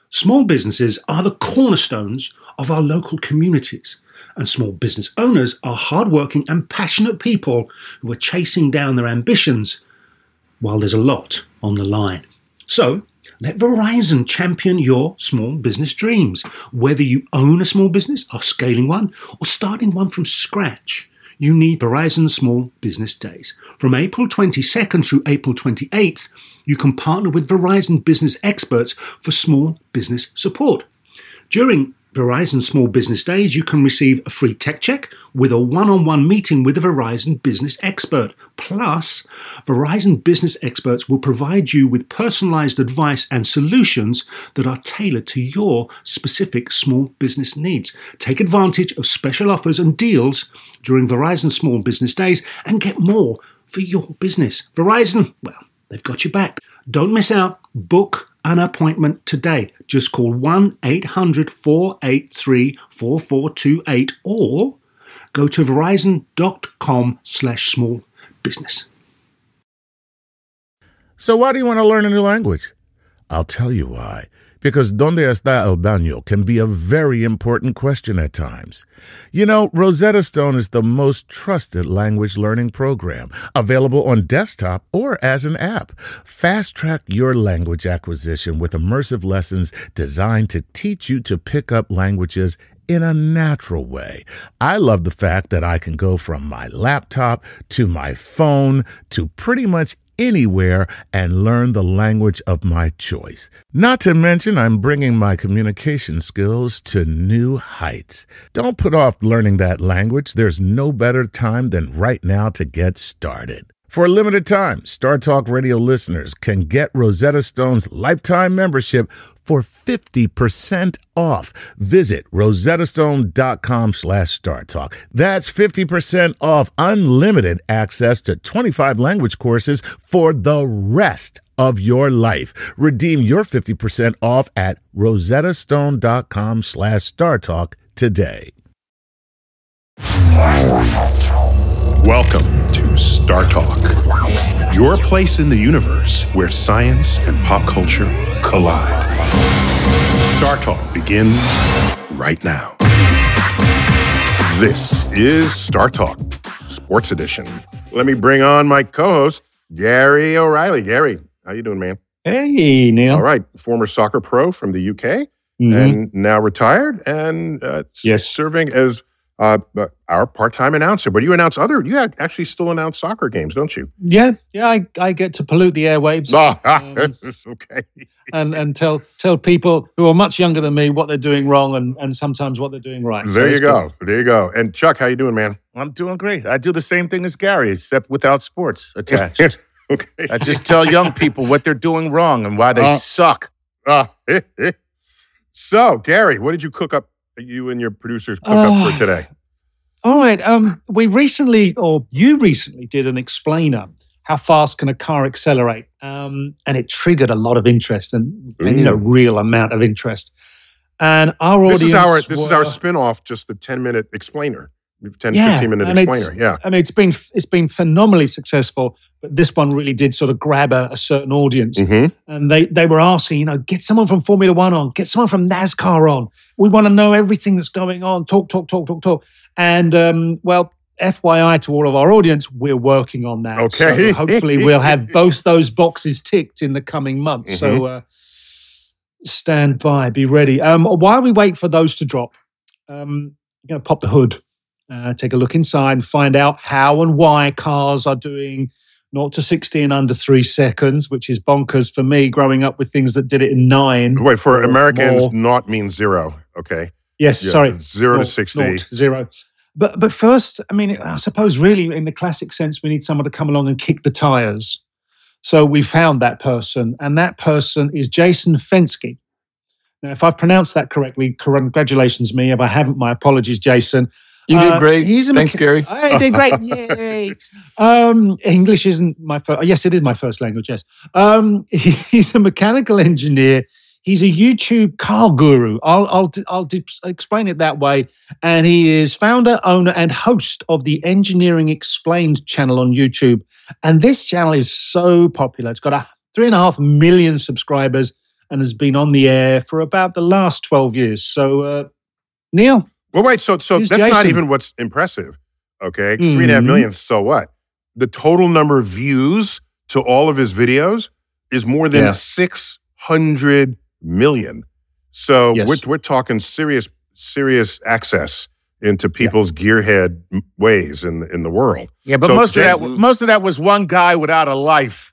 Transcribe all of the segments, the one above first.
Small businesses are the cornerstones of our local communities, and small business owners are hardworking and passionate people who are chasing down their ambitions while there's a lot on the line. So, let Verizon champion your small business dreams. Whether you own a small business, are scaling one, or starting one from scratch, you need Verizon Small Business Days. From April 22nd through April 28th, you can partner with Verizon business experts for small business support. During Verizon Small Business Days, you can receive a free tech check with a one-on-one meeting with a Verizon business expert. Plus, Verizon business experts will provide you with personalized advice and solutions that are tailored to your specific small business needs. Take advantage of special offers and deals during Verizon Small Business Days and get more for your business. Verizon, well, they've got your back. Don't miss out. Book an appointment today. Just call 1-800-483-4428 or go to verizon.com/small business. So why do you want to learn a new language? I'll tell you why. Because ¿Dónde está el baño? Can be a very important question at times. You know, Rosetta Stone is the most trusted language learning program, available on desktop or as an app. Fast-track your language acquisition with immersive lessons designed to teach you to pick up languages in a natural way. I love the fact that I can go from my laptop to my phone to pretty much anywhere and learn the language of my choice. Not to mention, I'm bringing my communication skills to new heights. Don't put off learning that language. There's no better time than right now to get started. For a limited time, Star Talk Radio listeners can get Rosetta Stone's lifetime membership for 50% off. Visit rosettastone.com/StarTalk. That's 50% off unlimited access to 25 language courses for the rest of your life. Redeem your 50% off at rosettastone.com/StarTalk today. Welcome to Star Talk, your place in the universe where science and pop culture collide. Star Talk begins right now. This is Star Talk, Sports Edition. Let me bring on my co-host, Gary O'Reilly. Gary, how you doing, man? Hey, Neil. All right, former soccer pro from the UK, and now retired and serving as our part-time announcer. But you actually still announce soccer games, don't you? Yeah, I get to pollute the airwaves. Okay. And tell people who are much younger than me what they're doing wrong and sometimes what they're doing right. There you go. And Chuck, how you doing, man? I'm doing great. I do the same thing as Gary, except without sports attached. Okay. I just tell young people what they're doing wrong and why they suck. So, Gary, what did you cook up? You and your producers cook up for today? All right. You recently did an explainer. How fast can a car accelerate? And it triggered a lot of interest and real amount of interest. And our audience. This is our spin-off, just the 10-minute explainer. 15-minute explainer. Yeah. I mean, it's been phenomenally successful, but this one really did sort of grab a certain audience. Mm-hmm. And they were asking, get someone from Formula One on, get someone from NASCAR on. We want to know everything that's going on. Talk. And, FYI to all of our audience, we're working on that. Okay. So hopefully we'll have both those boxes ticked in the coming months. Mm-hmm. So stand by, be ready. While we wait for those to drop, I'm going to pop the hood. Take a look inside and find out how and why cars are doing 0 to 60 in under 3 seconds, which is bonkers for me growing up with things that did it in 9. Wait, for Americans, not means 0, okay? Yes, sorry. 0 to 60. 0. But first, I mean, I suppose really in the classic sense, we need someone to come along and kick the tires. So we found that person, and that person is Jason Fenske. Now, if I've pronounced that correctly, congratulations me. If I haven't, my apologies, Jason. You did great. Thanks, Gary. I did great. Yay. English isn't my first. Yes, it is my first language. Yes. He's a mechanical engineer. He's a YouTube car guru. I'll explain it that way. And he is founder, owner, and host of the Engineering Explained channel on YouTube. And this channel is so popular. It's got 3.5 million subscribers. and has been on the air for about the last 12 years. So, Neil. Well, wait, so that's Jason. not even what's impressive, okay? 3.5 million, so what? The total number of views to all of his videos is more than 600 million. So we're talking serious access into people's gearhead ways in the world. Yeah, but so most of that was one guy without a life.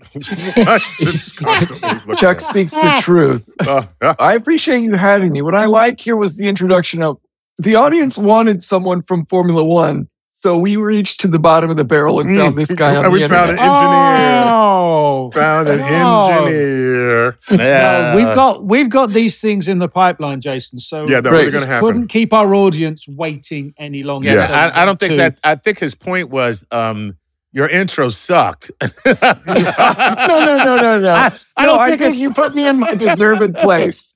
Chuck speaks the truth. I appreciate you having me. What I like here was the introduction of the audience wanted someone from Formula One. So we reached to the bottom of the barrel and found this guy on the internet. Found an engineer. Found an engineer. Yeah. We've got these things in the pipipeline, Jason. So they're going to happen. Couldn't keep our audience waiting any longer. Yeah, so I don't think that. I think his point was your intro sucked. No. I think you put me in my deserved place.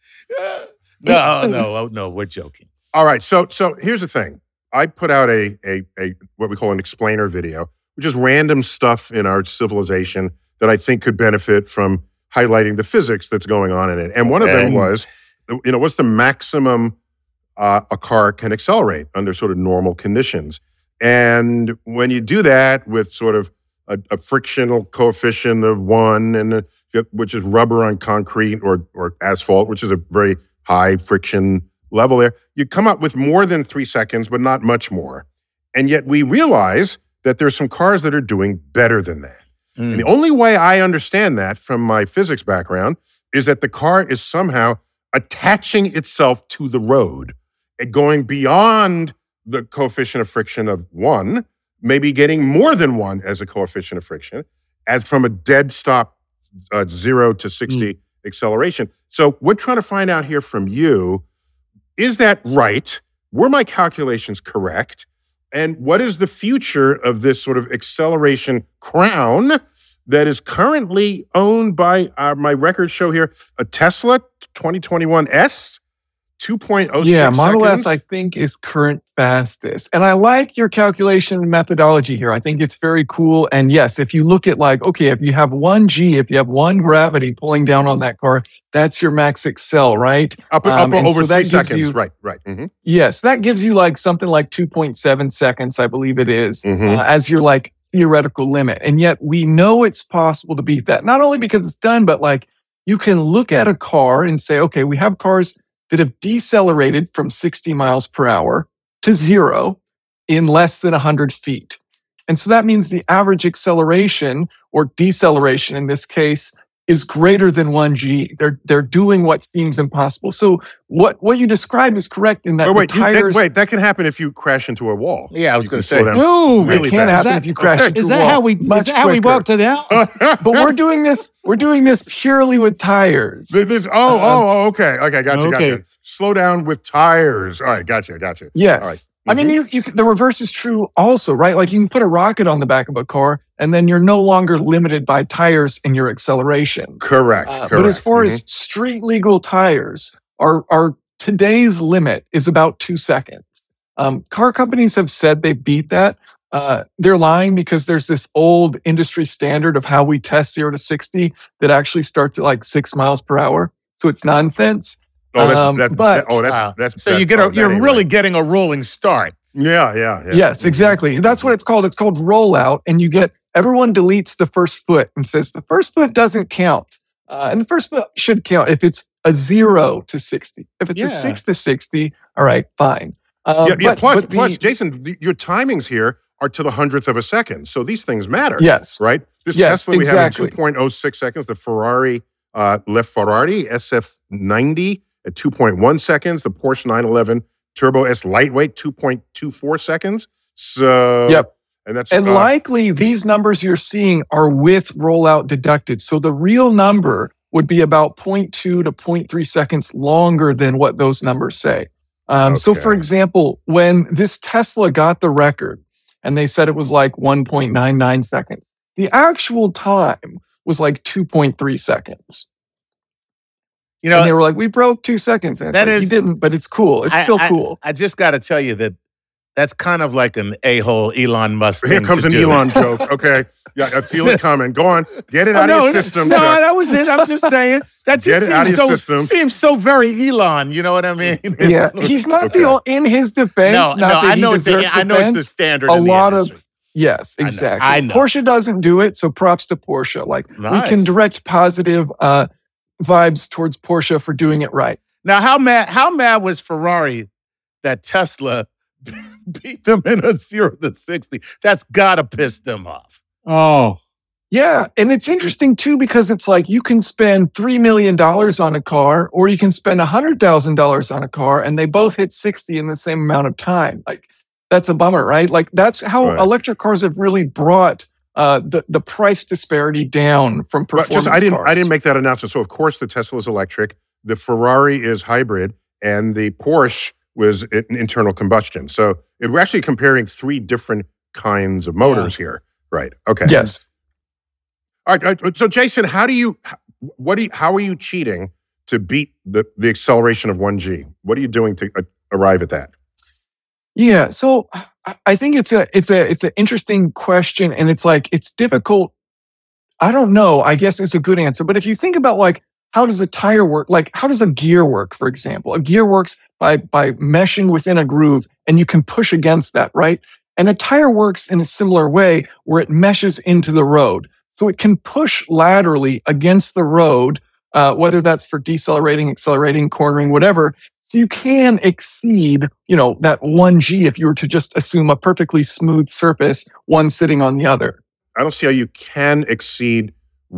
No, we're joking. All right, so here's the thing. I put out a what we call an explainer video, which is random stuff in our civilization that I think could benefit from highlighting the physics that's going on in it. And one of them was, what's the maximum a car can accelerate under sort of normal conditions? And when you do that with sort of a frictional coefficient of 1, which is rubber on concrete or asphalt, which is a very high friction level there, you come up with more than 3 seconds, but not much more. And yet we realize that there's some cars that are doing better than that. And the only way I understand that from my physics background is that the car is somehow attaching itself to the road and going beyond the coefficient of friction of 1, maybe getting more than 1 as a coefficient of friction, as from a dead stop 0 to 60 acceleration. So we're trying to find out here from you, is that right? Were my calculations correct? And what is the future of this sort of acceleration crown that is currently owned by my records show here, a Tesla 2021 S, 2.06 Yeah, Model seconds. S, I think, is current fastest. And I like your calculation methodology here. I think it's very cool. And yes, if you look at if you have 1G, if you have 1 gravity pulling down on that car, that's your max excel, right? Up over 3 seconds, right. Mm-hmm. Yes, that gives you something like 2.7 seconds, I believe it is, as your theoretical limit. And yet we know it's possible to beat that, not only because it's done, but you can look at a car and say, okay, we have cars that have decelerated from 60 miles per hour to 0 in less than 100 feet. And so that means the average acceleration or deceleration in this case is greater than 1G. They're doing what seems impossible. So what you described is correct in that tires... that can happen if you crash into a wall. Yeah, I was going to say. No, it can't happen if you crash into a wall. Is that how we worked it out? But we're doing this purely with tires. Okay. Gotcha. Slow down with tires. All right, gotcha. Yes. All right. I mean, the reverse is true also, right? You can put a rocket on the back of a car, and then you're no longer limited by tires in your acceleration. Correct. But as far as street legal tires, our today's limit is about 2 seconds. Car companies have said they beat that. They're lying because there's this old industry standard of how we test 0 to 60 that actually starts at 6 miles per hour. So it's nonsense. So you're really getting a rolling start. Yeah. Yes, exactly. That's what it's called. It's called rollout. And everyone deletes the first foot and says the first foot doesn't count. And the first foot should count if it's a 0 to 60. If it's a 6 to 60, all right, fine. Plus, Jason, your timings here are to the 100th of a second. So these things matter. Yes. Right? This Tesla we have in 2.06 seconds, the Ferrari LaFerrari SF90 at 2.1 seconds, the Porsche 911 Turbo S Lightweight 2.24 seconds. So, and likely these numbers you're seeing are with rollout deducted. So the real number would be about 0.2 to 0.3 seconds longer than what those numbers say. So for example, when this Tesla got the record and they said it was 1.99 seconds, the actual time was 2.3 seconds. And they were we broke 2 seconds. And you didn't, but it's cool. It's still cool. I just got to tell you that That's kind of like an a-hole Elon Musk Here thing comes to an do. Elon joke. Okay. Yeah, I feel it coming. Go on. Get it out of your system, No, Chuck. that was it. I'm just saying. That Get just it out of your seems system. seems so very Elon. You know what I mean? Yeah, he's not Okay. the only, in his defense. No, not that I he know it's the, deserves I know it's the defense, standard a in the lot industry. of yes, I know, exactly. I know. Porsche doesn't do it, so props to Porsche. Like we can Nice. direct positive vibes towards Porsche for doing it right. Now, how mad was Ferrari that Tesla beat them in a 0 to 60? That's gotta piss them off. Oh, Yeah, and it's interesting too because it's like you can spend $3 million on a car, or you can spend $100,000 on a car, and they both hit 60 in the same amount of time. Like that's a bummer, right? Like that's how Right. electric cars have really brought the price disparity down from But performance just cars. I didn't make that announcement. So of course the Tesla is electric, the Ferrari is hybrid, and the Porsche was an internal combustion. So we're actually comparing 3 different kinds of motors here. Right. Okay. Yes. All right. So Jason, how are you cheating to beat the acceleration of 1G? What are you doing to arrive at that? Yeah, so I think it's an interesting question, and it's difficult. I don't know. I guess it's a good answer, but if you think about like how does a tire work? Like how does a gear work? For example, a gear works by meshing within a groove, and you can push against that, right? And a tire works in a similar way where it meshes into the road, so it can push laterally against the road, whether that's for decelerating, accelerating, cornering, whatever. So you can exceed, that 1G if you were to just assume a perfectly smooth surface, one sitting on the other. I don't see how you can exceed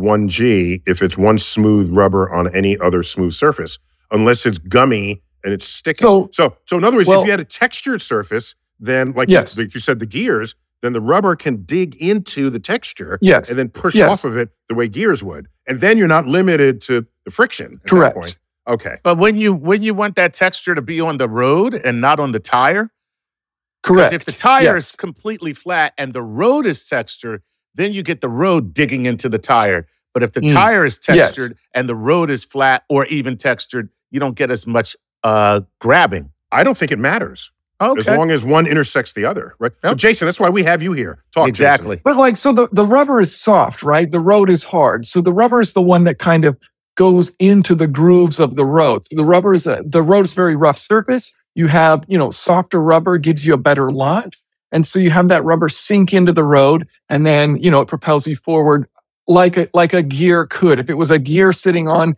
1G if it's one smooth rubber on any other smooth surface, unless it's gummy and it's sticking. So in other words, if you had a textured surface, then like you said, the gears, then the rubber can dig into the texture and then push off of it the way gears would. And then you're not limited to the friction at Correct. that point. Okay. But when you want that texture to be on the road and not on the tire, correct. Because if the tire is completely flat and the road is textured, then you get the road digging into the tire. But if the tire is textured and the road is flat or even textured, you don't get as much grabbing. I don't think it matters. Okay. As long as one intersects the other, right? But Jason, that's why we have you here. Talk exactly. Jason. But like, so the rubber is soft, right? The road is hard. So the rubber is the one that kind of goes into the grooves of the road. So the road is a very rough surface. You have, softer rubber gives you a better launch. And so you have that rubber sink into the road, and then, it propels you forward like a gear could. If it was a gear sitting on,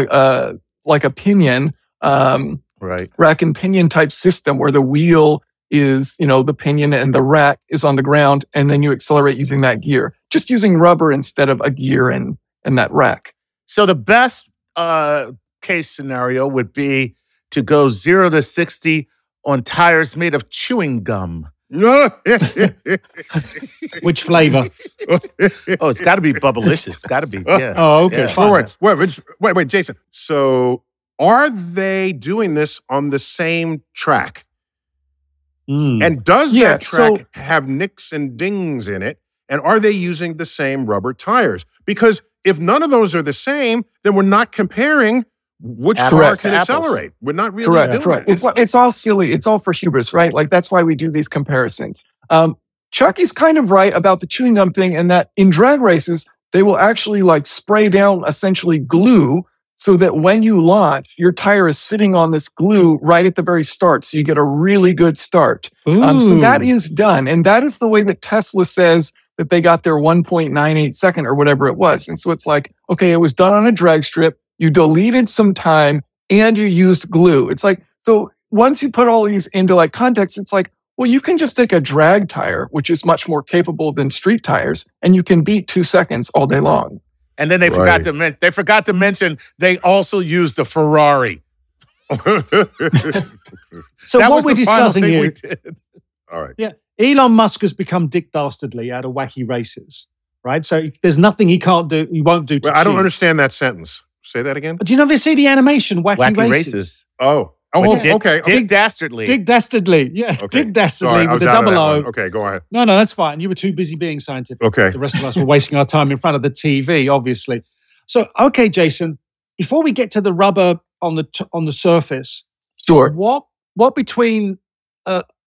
like a pinion, right, rack and pinion type system where the wheel is, the pinion and the rack is on the ground, and then you accelerate using that gear. Just using rubber instead of a gear and that rack. So the best case scenario would be to go 0 to 60 on tires made of chewing gum. which flavor? Oh, it's got to be Bubblicious. It's got to be. Yeah. Oh, okay. Yeah. Fine. Wait, Jason. So are they doing this on the same track? And does that track have nicks and dings in it? And are they using the same rubber tires? Because if none of those are the same, then we're not comparing which car can accelerate. We're not really doing that. It's all silly. It's all for hubris, right? Like that's why we do these comparisons. Chuck is kind of right about the chewing gum thing, and that in drag races, they will actually like spray down essentially glue so that when you launch, your tire is sitting on this glue right at the very start. So you get a really good start. So that is done. And that is the way that Tesla says that they got their 1.98 second or whatever it was. And so it's like, okay, it was done on a drag strip. You deleted some time and you used glue. It's like, so once you put all these into like context, it's like, well, you can just take a drag tire, which is much more capable than street tires, and you can beat 2 seconds all day long. And then they forgot to mention they also used the Ferrari. So what we're discussing here, all right. Yeah, Elon Musk has become Dick Dastardly out of wacky races, right? So there's nothing he can't do, he won't do. I don't understand that sentence. Say that again. Do you never see the animation Wacky Races? Okay. Dick Dastardly. Dick Dastardly. Yeah, Okay. Dick Dastardly Sorry, with a double O. Okay, go ahead. No, that's fine. You were too busy being scientific. Okay. The rest of us were wasting our time in front of the TV, obviously. So, okay, Jason, before we get to the rubber on the surface, sure. What between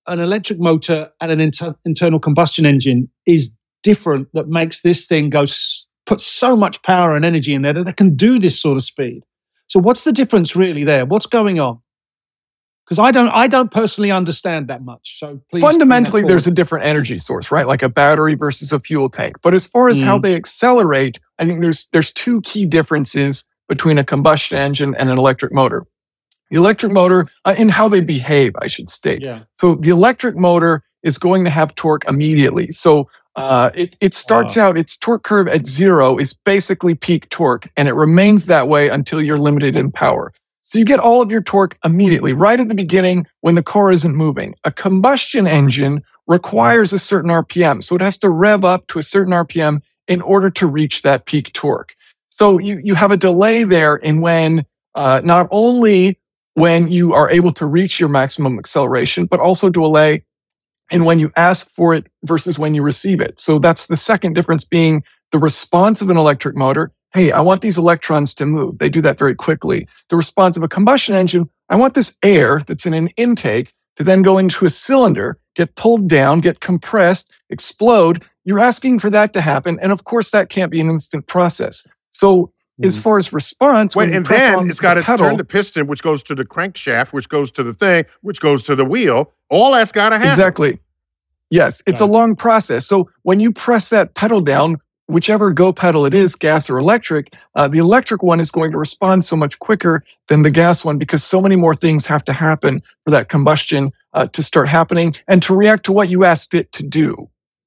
an electric motor and an internal combustion engine is different that makes this thing put so much power and energy in there that they can do this sort of speed? So what's the difference really there? What's going on? Because I don't personally understand that much. So please fundamentally, there's a different energy source, right? Like a battery versus a fuel tank. But as far as how they accelerate, I think there's two key differences between a combustion engine and an electric motor. The electric motor, and how they behave, I should state. Yeah. So the electric motor is going to have torque immediately. So it starts out, its torque curve at 0 is basically peak torque, and it remains that way until you're limited in power. So you get all of your torque immediately, right at the beginning when the car isn't moving. A combustion engine requires a certain RPM. So it has to rev up to a certain RPM in order to reach that peak torque. So you have a delay there in when, not only when you are able to reach your maximum acceleration, but also delay in when you ask for it versus when you receive it. So that's the second difference, being the response of an electric motor. Hey, I want these electrons to move. They do that very quickly. The response of a combustion engine, I want this air that's in an intake to then go into a cylinder, get pulled down, get compressed, explode. You're asking for that to happen. And of course, that can't be an instant process. So as far as response, and then it's got to turn the piston, which goes to the crankshaft, which goes to the thing, which goes to the wheel. All that's got to happen. Exactly. Yes, it's a long process. So when you press that pedal down, whichever go pedal it is, gas or electric, the electric one is going to respond so much quicker than the gas one, because so many more things have to happen for that combustion to start happening and to react to what you asked it to do.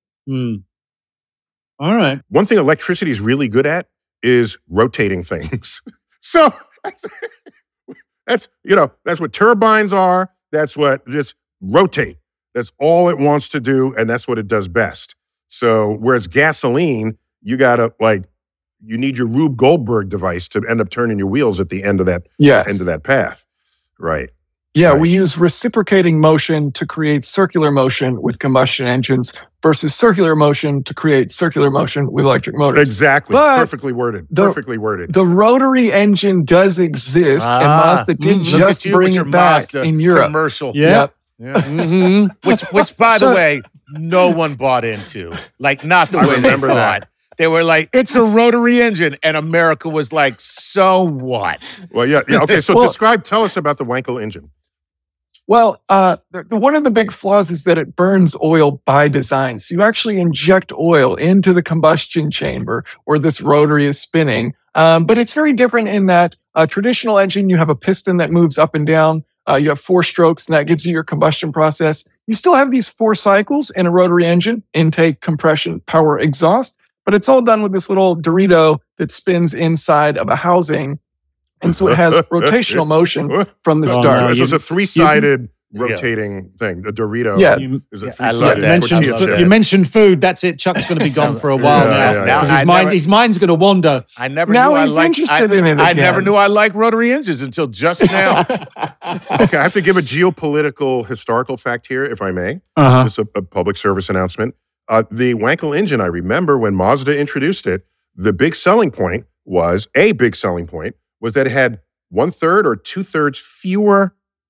All right. One thing electricity is really good at is rotating things. So that's what turbines are. That's what just rotate. That's all it wants to do, and that's what it does best. So whereas gasoline, you need your Rube Goldberg device to end up turning your wheels at the end of that end of that path. Right. Yeah, right. We use reciprocating motion to create circular motion with combustion engines versus circular motion to create circular motion with electric motors. Exactly. But perfectly worded. Perfectly worded. The rotary engine does exist, and Mazda did just bring it back Mazda in Europe. Commercial. Yep. Yeah. Which by the way, no one bought into. Like, not the way they thought. That. They were like, it's a rotary engine. And America was like, so what? Well, yeah. Okay, so tell us about the Wankel engine. Well, one of the big flaws is that it burns oil by design. So you actually inject oil into the combustion chamber where this rotary is spinning. But it's very different in that a traditional engine, you have a piston that moves up and down. You have 4 strokes, and that gives you your combustion process. You still have these 4 cycles in a rotary engine: intake, compression, power, exhaust. But it's all done with this little Dorito that spins inside of a housing. And so it has rotational motion from the start. So it's a 3-sided rotating thing. The Dorito is a 3-sided. You mentioned food. That's it. Chuck's going to be gone for a while now. Because his mind's going to wander. I never knew I liked rotary engines until just now. Okay, I have to give a geopolitical historical fact here, if I may. It's a public service announcement. The Wankel engine, I remember when Mazda introduced it, the big selling point was that it had 1/3 or 2/3 fewer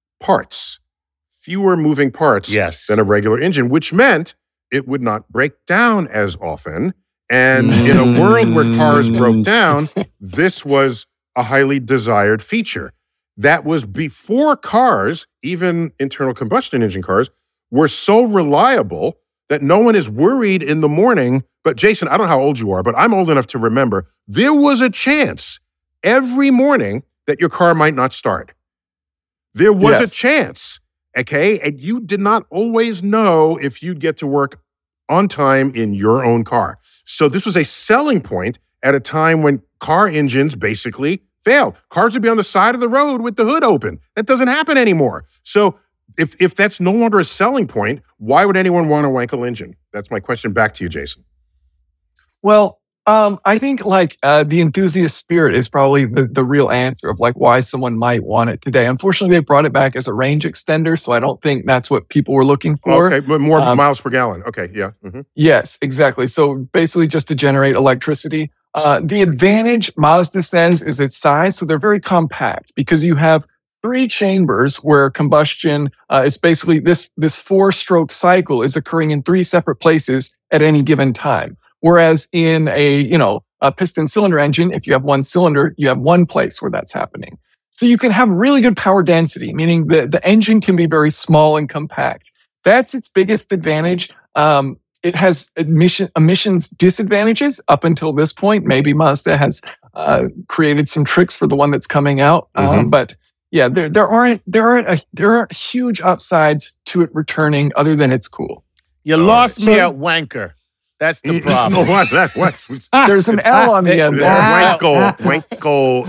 moving parts than a regular engine, which meant it would not break down as often. And in a world where cars broke down, this was a highly desired feature. That was before cars, even internal combustion engine cars, were so reliable that no one is worried in the morning. But Jason, I don't know how old you are, but I'm old enough to remember there was a chance every morning that your car might not start. There was a chance, okay? And you did not always know if you'd get to work on time in your own car. So this was a selling point at a time when car engines basically failed. Cars would be on the side of the road with the hood open. That doesn't happen anymore. So if that's no longer a selling point, why would anyone want a Wankel engine? That's my question back to you, Jason. Well, I think the enthusiast spirit is probably the real answer of why someone might want it today. Unfortunately, they brought it back as a range extender, so I don't think that's what people were looking for. Okay, but more miles per gallon. Okay, yeah. Mm-hmm. Yes, exactly. So basically just to generate electricity. The advantage Mazda says is its size. So they're very compact because you have 3 chambers where combustion is basically this 4-stroke cycle is occurring in 3 separate places at any given time. Whereas in a piston cylinder engine, if you have 1 cylinder, you have 1 place where that's happening. So you can have really good power density, meaning the engine can be very small and compact. That's its biggest advantage. It has emissions disadvantages up until this point. Maybe Mazda has created some tricks for the one that's coming out. But yeah, there aren't huge upsides to it returning other than it's cool. You lost me at wanker. That's the problem. There's an L on the end there. Wankle.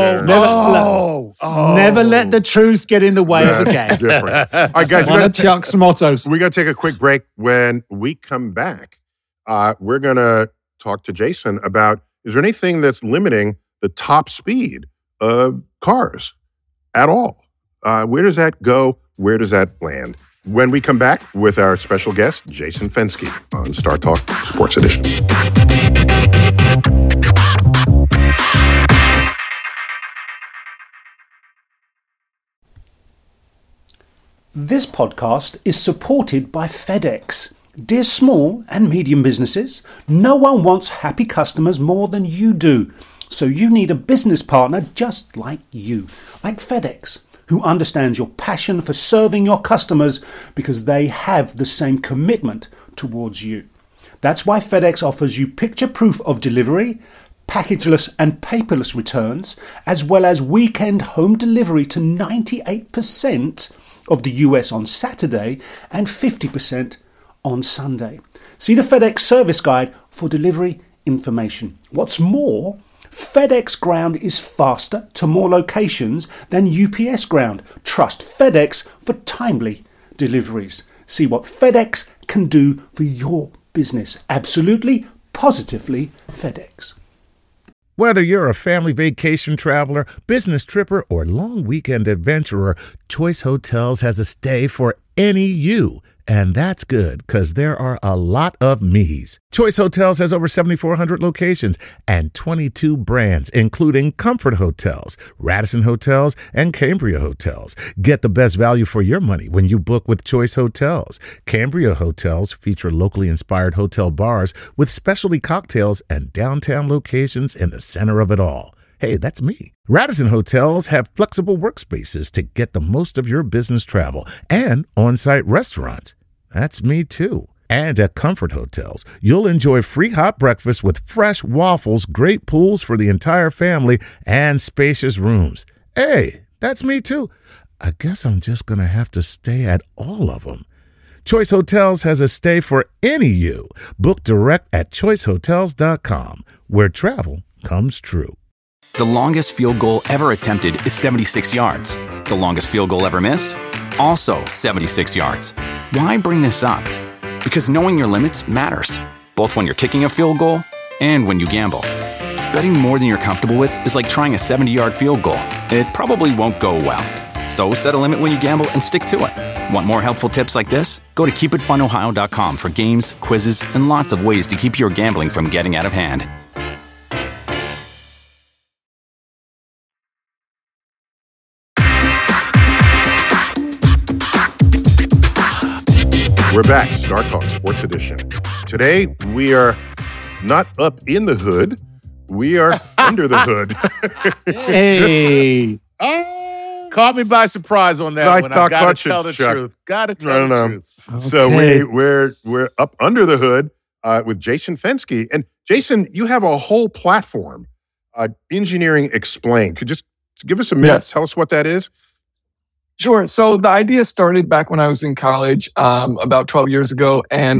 Never let the truth get in the way of the game. Different. All right, guys, One of Chuck's mottos. we got to take a quick break. When we come back, we're going to talk to Jason about, is there anything that's limiting the top speed of cars at all? Where does that go? Where does that land? When we come back with our special guest, Jason Fenske, on Star Talk Sports Edition. This podcast is supported by FedEx. Dear small and medium businesses, no one wants happy customers more than you do. So you need a business partner just like you, like FedEx, who understands your passion for serving your customers because they have the same commitment towards you. That's why FedEx offers you picture proof of delivery, packageless and paperless returns, as well as weekend home delivery to 98% of the US on Saturday and 50% on Sunday. See the FedEx service guide for delivery information. What's more, FedEx Ground is faster to more locations than UPS Ground. Trust FedEx for timely deliveries. See what FedEx can do for your business. Absolutely, positively FedEx. Whether you're a family vacation traveler, business tripper, or long weekend adventurer, Choice Hotels has a stay for any you. And that's good, because there are a lot of me's. Choice Hotels has over 7,400 locations and 22 brands, including Comfort Hotels, Radisson Hotels, and Cambria Hotels. Get the best value for your money when you book with Choice Hotels. Cambria Hotels feature locally inspired hotel bars with specialty cocktails and downtown locations in the center of it all. Hey, that's me. Radisson Hotels have flexible workspaces to get the most of your business travel and on-site restaurants. That's me too. And at Comfort Hotels, you'll enjoy free hot breakfast with fresh waffles, great pools for the entire family, and spacious rooms. Hey, that's me too. I guess I'm just going to have to stay at all of them. Choice Hotels has a stay for any you. Book direct at choicehotels.com, where travel comes true. The longest field goal ever attempted is 76 yards. The longest field goal ever missed? Also 76 yards. Why bring this up? Because knowing your limits matters, both when you're kicking a field goal and when you gamble. Betting more than you're comfortable with is like trying a 70-yard field goal. It probably won't go well. So set a limit when you gamble and stick to it. Want more helpful tips like this? Go to keepitfunohio.com for games, quizzes, and lots of ways to keep your gambling from getting out of hand. We're back, Star Talk Sports Edition. Today, we are not up in the hood. We are under the hood. Hey. Caught me by surprise on that one. I gotta tell the truth. Gotta tell the truth. So we're up under the hood with Jason Fenske. And Jason, you have a whole platform, Engineering Explained. Could you just give us a minute? Yes. Tell us what that is. Sure. So the idea started back when I was in college, about 12 years ago, and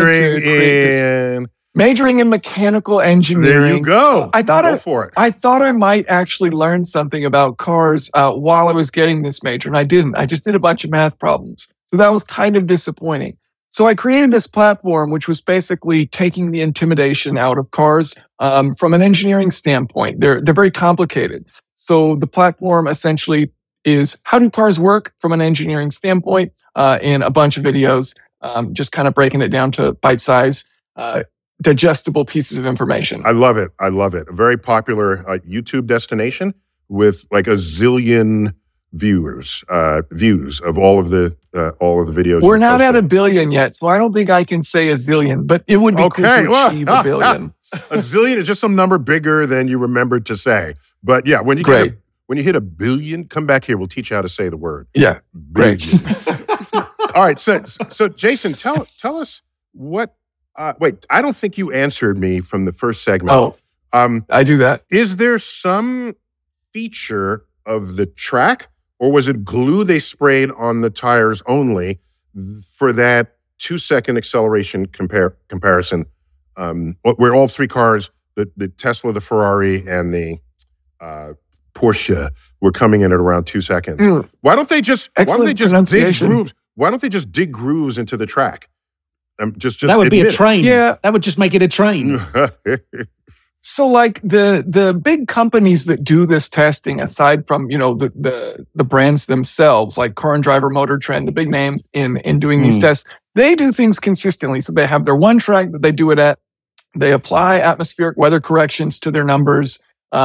majoring in mechanical engineering. There you go. Go for it. I thought I might actually learn something about cars while I was getting this major, and I didn't. I just did a bunch of math problems. So that was kind of disappointing. So I created this platform, which was basically taking the intimidation out of cars from an engineering standpoint. They're very complicated. So the platform essentially is how do cars work from an engineering standpoint in a bunch of videos, just kind of breaking it down to bite-sized, digestible pieces of information. I love it. A very popular YouTube destination with like a zillion views of all of the videos. We're not at 1 billion yet, so I don't think I can say a zillion, but it would be cool to achieve 1 billion. A zillion is just some number bigger than you remembered to say. But yeah, when you hit 1 billion, come back here. We'll teach you how to say the word. Yeah, billion. Great. All right, so Jason, tell us what. Wait, I don't think you answered me from the first segment. Oh, I do that. Is there some feature of the track, or was it glue they sprayed on the tires only for that 2-second acceleration comparison? Where all three cars, the Tesla, the Ferrari, and the Porsche, were coming in at around 2 seconds. Why don't they just dig grooves? Why don't they just dig grooves into the track? Just that would be a train. Yeah, that would just make it a train. So, like the big companies that do this testing, aside from the brands themselves, like Car and Driver, Motor Trend, the big names in doing these tests, they do things consistently. So they have their one track that they do it at. They apply atmospheric weather corrections to their numbers.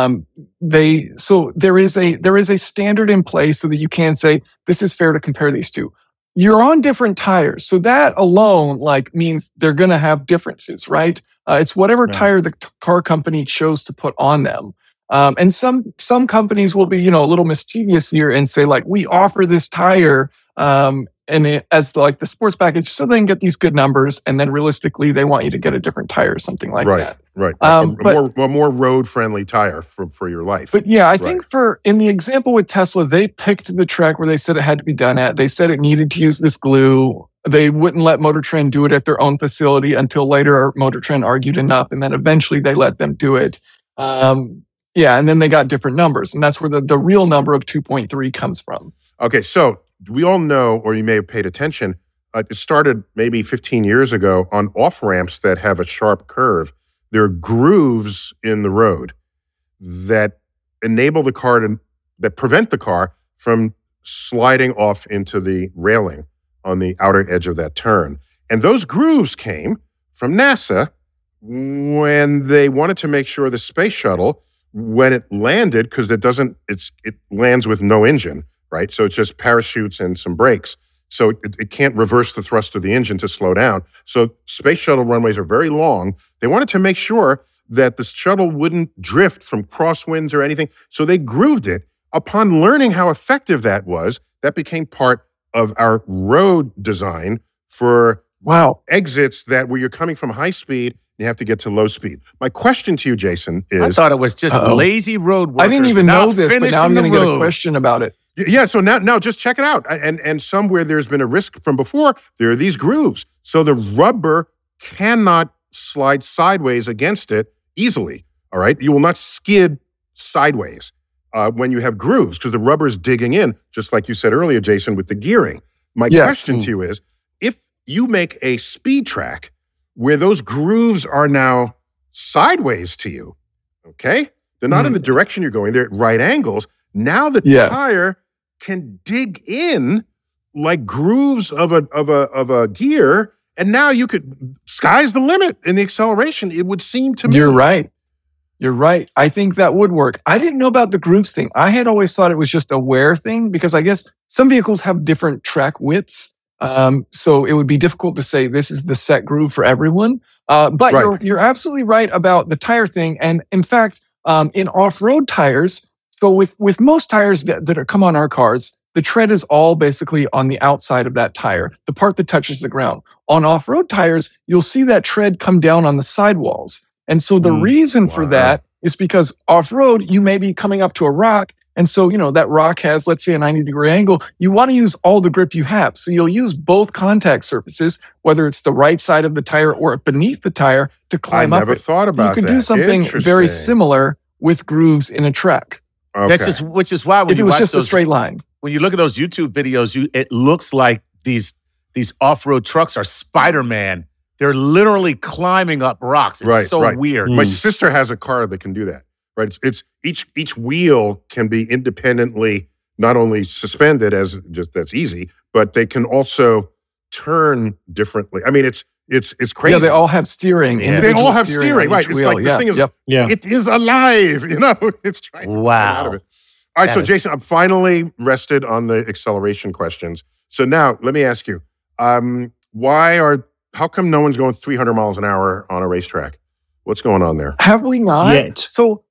So there is a standard in place so that you can say this is fair to compare these two. You're on different tires, so that alone means they're going to have differences, right? It's whatever tire the car company chose to put on them. And some companies will be a little mischievous here and say we offer this tire as the sports package so they can get these good numbers, and then realistically they want you to get a different tire or something like that. Right. A more road-friendly tire for your life. But yeah, I think in the example with Tesla, they picked the track where they said it had to be done at. They said it needed to use this glue. They wouldn't let Motor Trend do it at their own facility until later Motor Trend argued enough, and then eventually they let them do it. And then they got different numbers, and that's where the real number of 2.3 comes from. Okay, so we all know, or you may have paid attention, it started maybe 15 years ago on off-ramps that have a sharp curve. There are grooves in the road that enable the car that prevent the car from sliding off into the railing on the outer edge of that turn. And those grooves came from NASA when they wanted to make sure the space shuttle, when it landed, because it lands with no engine, right? So it's just parachutes and some brakes. So it can't reverse the thrust of the engine to slow down. So space shuttle runways are very long. They wanted to make sure that the shuttle wouldn't drift from crosswinds or anything. So they grooved it. Upon learning how effective that was, that became part of our road design for exits where you're coming from high speed, you have to get to low speed. My question to you, Jason, is... I thought it was just lazy road workers. I didn't even know this, but now I'm going to get a question about it. Yeah, so now just check it out. And somewhere there's been a risk from before, there are these grooves. So the rubber cannot slide sideways against it easily, all right? You will not skid sideways when you have grooves because the rubber is digging in, just like you said earlier, Jason, with the gearing. My question to you is, if you make a speed track where those grooves are now sideways to you, okay? They're not in the direction you're going, they're at right angles. Now the tire can dig in like grooves of a gear, and now you could, sky's the limit in the acceleration, it would seem to me. You're right. I think that would work. I didn't know about the grooves thing. I had always thought it was just a wear thing because I guess some vehicles have different track widths. So it would be difficult to say this is the set groove for everyone. But you're absolutely right about the tire thing. And in fact, in off-road tires, so with most tires that come on our cars, the tread is all basically on the outside of that tire, the part that touches the ground. On off-road tires, you'll see that tread come down on the sidewalls. And so the reason for that is because off-road, you may be coming up to a rock. And so, that rock has, let's say, a 90-degree angle. You want to use all the grip you have. So you'll use both contact surfaces, whether it's the right side of the tire or beneath the tire, to climb up. I never thought about that. You can do something very similar with grooves in a track. Okay. Which is why when if it was just a straight line. When you look at those YouTube videos, it looks like these off-road trucks are Spider-Man. They're literally climbing up rocks. It's weird. My sister has a car that can do that. Right? It's each wheel can be independently not only suspended that's easy, but they can also turn differently. I mean, it's crazy. Yeah, they all have steering. Yeah. They all have steering, right? It's like the thing is, it is alive. It's trying to get out of it. All right, so Jason, I'm finally rested on the acceleration questions. So now let me ask you, how come no one's going 300 miles an hour on a racetrack? What's going on there? Have we not? Yet. So,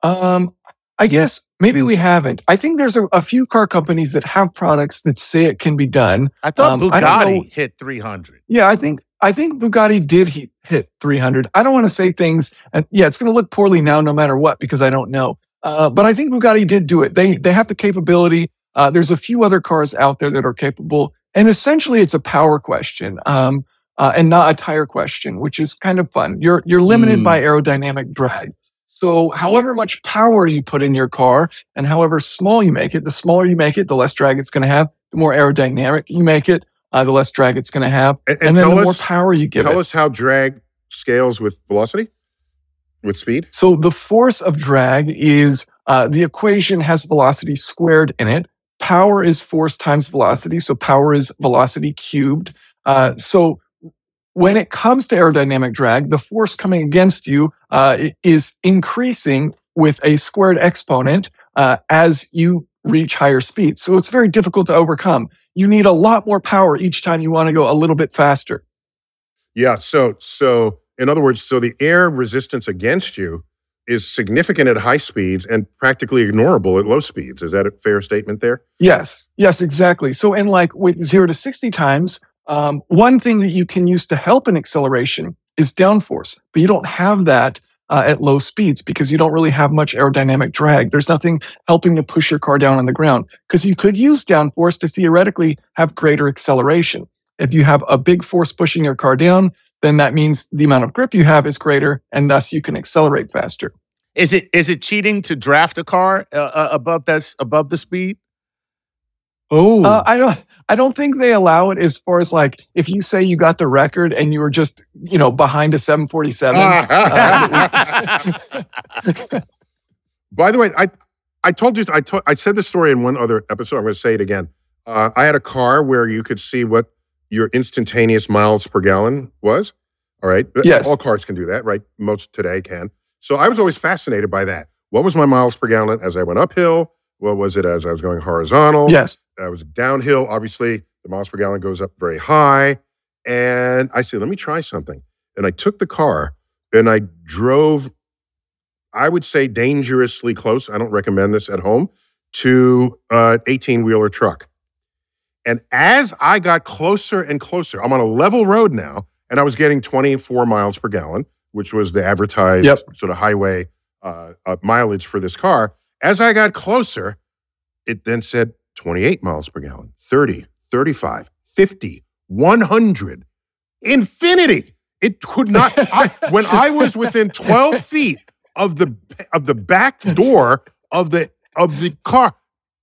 I guess maybe we haven't. I think there's a few car companies that have products that say it can be done. I thought I don't know. Bugatti hit 300. Yeah, I think Bugatti did hit 300. I don't want to say things, and it's going to look poorly now no matter what because I don't know. But I think Bugatti did do it. They have the capability. There's a few other cars out there that are capable, and essentially it's a power question and not a tire question, which is kind of fun. You're limited by aerodynamic drag. So however much power you put in your car and however small you make it, the smaller you make it, the less drag it's going to have. The more aerodynamic you make it, the less drag it's going to have. And then the more power you give it. Tell us how drag scales with velocity, with speed. So the force of drag is the equation has velocity squared in it. Power is force times velocity. So power is velocity cubed. So when it comes to aerodynamic drag, the force coming against you is increasing with a squared exponent as you reach higher speeds. So it's very difficult to overcome. You need a lot more power each time you want to go a little bit faster. Yeah. So in other words, so the air resistance against you is significant at high speeds and practically ignorable at low speeds. Is that a fair statement there? Yes, exactly. So in with 0 to 60 times, one thing that you can use to help an acceleration is downforce, but you don't have that at low speeds because you don't really have much aerodynamic drag. There's nothing helping to push your car down on the ground because you could use downforce to theoretically have greater acceleration. If you have a big force pushing your car down, then that means the amount of grip you have is greater and thus you can accelerate faster. Is it cheating to draft a car above the speed? Oh, I don't think they allow it as far as if you say you got the record and you were just behind a 747. By the way, I said this story in one other episode. I'm going to say it again. I had a car where you could see what your instantaneous miles per gallon was. All right. Yes. All cars can do that, right? Most today can. So I was always fascinated by that. What was my miles per gallon as I went uphill? What was it as I was going horizontal? Yes. I was downhill. Obviously, the miles per gallon goes up very high. And I said, let me try something. And I took the car and I drove, I would say dangerously close. I don't recommend this at home, to an 18-wheeler truck. And as I got closer and closer, I'm on a level road now, and I was getting 24 miles per gallon, which was the advertised sort of highway mileage for this car. As I got closer, it then said 28 miles per gallon, 30, 35, 50, 100, infinity. It could not, when I was within 12 feet of the back door of the car,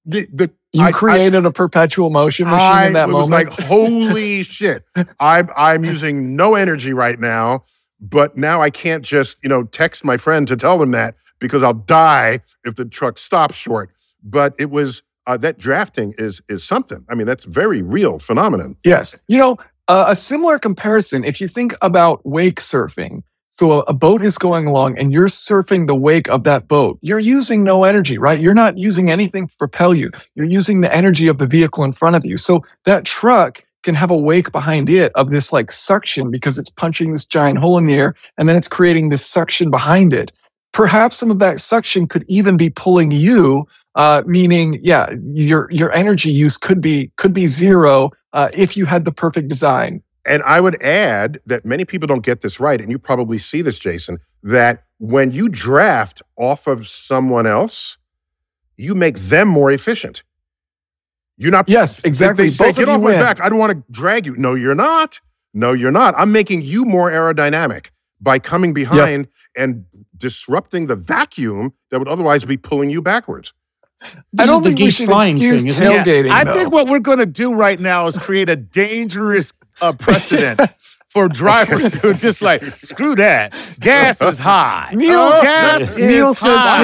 you created a perpetual motion machine in that moment. I was like, holy shit. I'm using no energy right now, but now I can't just, text my friend to tell them that because I'll die if the truck stops short. But it was, that drafting is something. I mean, that's very real phenomenon. Yes. A similar comparison, if you think about wake surfing, so a boat is going along and you're surfing the wake of that boat. You're using no energy, right? You're not using anything to propel you. You're using the energy of the vehicle in front of you. So that truck can have a wake behind it of this suction because it's punching this giant hole in the air and then it's creating this suction behind it. Perhaps some of that suction could even be pulling you, meaning, your energy use could be zero if you had the perfect design. And I would add that many people don't get this right, and you probably see this, Jason, that when you draft off of someone else, you make them more efficient. You're not. Yes, exactly. They say, Both get of off you my win. back. I don't want to drag you. No, you're not. No, you're not. I'm making you more aerodynamic by coming behind and disrupting the vacuum that would otherwise be pulling you backwards. I don't think we should excuse tailgating. I think what we're going to do right now is create a dangerous precedent for drivers to just screw that. Gas is high. Gas is high.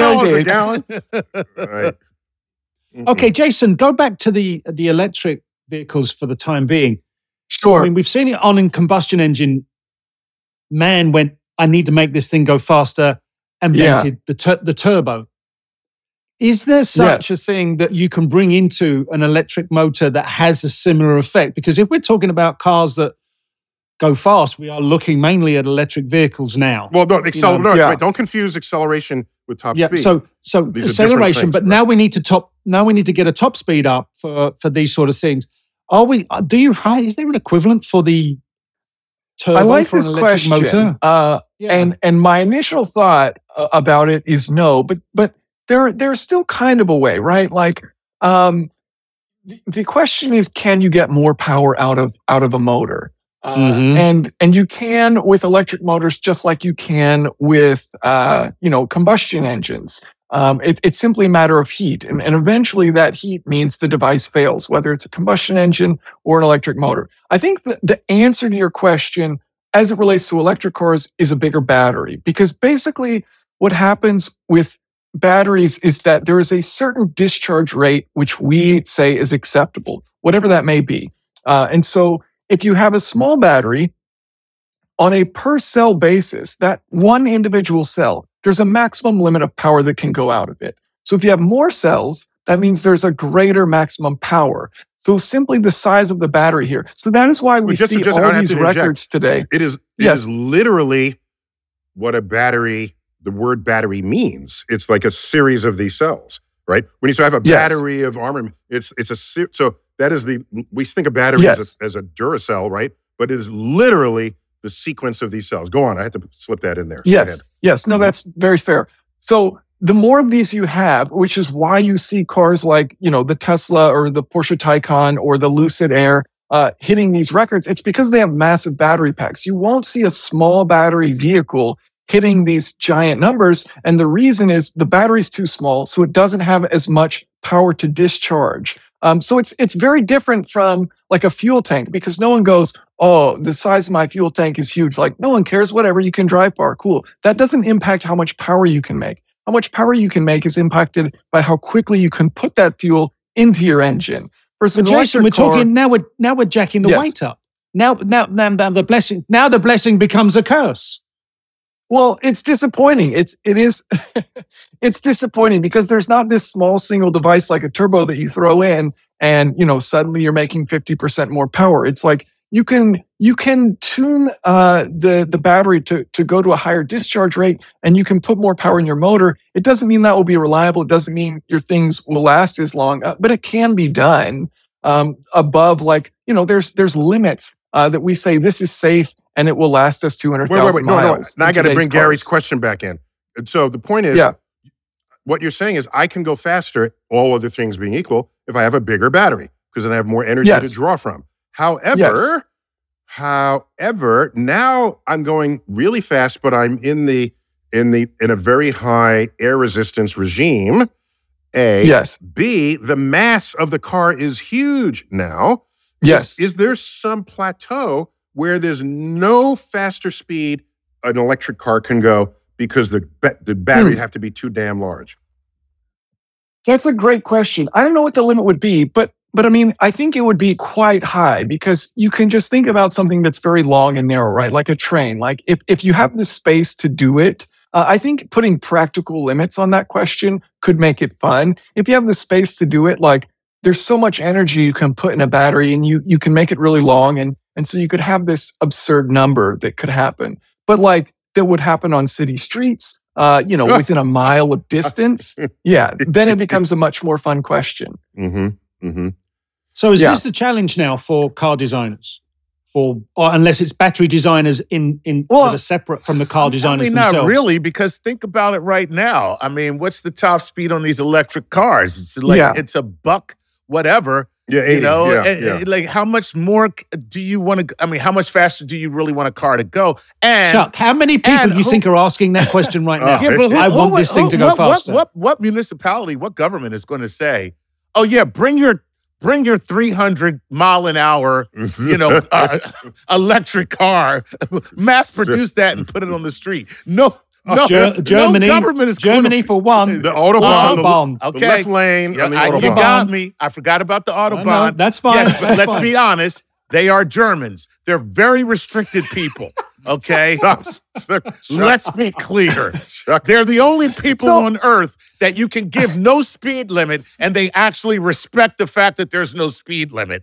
$5 a gallon. Right. Okay, Jason, go back to the electric vehicles for the time being. Sure. I mean, we've seen it on a combustion engine. Man went, I need to make this thing go faster, and invented the turbo. Is there such Yes. a thing that you can bring into an electric motor that has a similar effect? Because if we're talking about cars that go fast, we are looking mainly at electric vehicles now. Well, don't yeah. wait, don't confuse acceleration with top Yeah, speed. so These are different acceleration, things, but right? now we need to get a top speed up for these sort of things. Is there an equivalent for the turbo I like for this an electric question. motor? Yeah. And my initial thought about it is no, but there's still kind of a way, right? Like the question is, can you get more power out of a motor? Mhm. And you can with electric motors, just like you can with combustion engines. It's simply a matter of heat, and eventually that heat means the device fails, whether it's a combustion engine or an electric motor. I think the answer to your question, as it relates to electric cars, is a bigger battery, because basically what happens with batteries is that there is a certain discharge rate which we say is acceptable, whatever that may be, and so if you have a small battery, on a per cell basis, that one individual cell, there's a maximum limit of power that can go out of it. So if you have more cells, that means there's a greater maximum power. So simply the size of the battery here. So that is why we Well, just- see just- I all have these to interject. records today. It is literally what a battery, the word battery means. It's like a series of these cells, right? When you say I have a Yes. battery of armor, so that is we think of battery Yes. as a Duracell, right? But it is literally the sequence of these cells. Go on, I had to slip that in there. Go ahead. Yes. No, that's very fair. So the more of these you have, which is why you see cars like, the Tesla or the Porsche Taycan or the Lucid Air hitting these records, it's because they have massive battery packs. You won't see a small battery vehicle hitting these giant numbers. And the reason is the battery's too small, so it doesn't have as much power to discharge. So it's very different from like a fuel tank, because no one goes, oh, the size of my fuel tank is huge. Like, no one cares, whatever, you can drive far, cool. That doesn't impact how much power you can make. How much power you can make is impacted by how quickly you can put that fuel into your engine. Versus But Jason, we're talking now. We're jacking the Yes. weight up. Now the blessing becomes a curse. Well, it's disappointing. It is it's disappointing because there's not this small single device like a turbo that you throw in and suddenly you're making 50% more power. It's like you can tune the battery to go to a higher discharge rate, and you can put more power in your motor. It doesn't mean that will be reliable. It doesn't mean your things will last as long, but it can be done above there's limits that we say this is safe and it will last us 200,000 miles. Now I in got to today's bring Gary's cars. question back in. And so the point is, Yeah. what you're saying is I can go faster, all other things being equal, if I have a bigger battery, because then I have more energy Yes. to draw from. However, now I'm going really fast, but I'm in a very high air resistance regime. A. Yes. B, the mass of the car is huge now. Yes. Is there some plateau where there's no faster speed an electric car can go because the battery have to be too damn large? That's a great question. I don't know what the limit would be, but I mean, I think it would be quite high, because you can just think about something that's very long and narrow, right? Like a train. Like if you have the space to do it, I think putting practical limits on that question could make it fun. If you have the space to do it, like there's so much energy you can put in a battery, and you can make it really long. And so you could have this absurd number that could happen, but like that would happen on city streets, within a mile of distance. Yeah. Then it becomes a much more fun question. Mm-hmm. Mm-hmm. So is Yeah. this the challenge now for car designers? Or unless it's battery designers that are separate from the car designers not themselves. really, because think about it right now. I mean, what's the top speed on these electric cars? It's like it's a buck, whatever. Yeah, 80. Like how much more do you want to? I mean, how much faster do you really want a car to go? And Chuck, how many people do you think are asking that question right now? Yeah, but I want this thing to go faster. What municipality, what government is going to say, oh yeah, bring your 300 mile an hour, electric car, mass produce that and put it on the street. No, Germany, no government is Germany for one. The Autobahn, Autobahn. the left lane on the You Autobahn. got me. I forgot about the Autobahn. No, that's fine. Yes, but That's let's fine. be honest. They are Germans. They're very restricted people. Okay? Let's be clear. They're the only people on earth that you can give no speed limit and they actually respect the fact that there's no speed limit.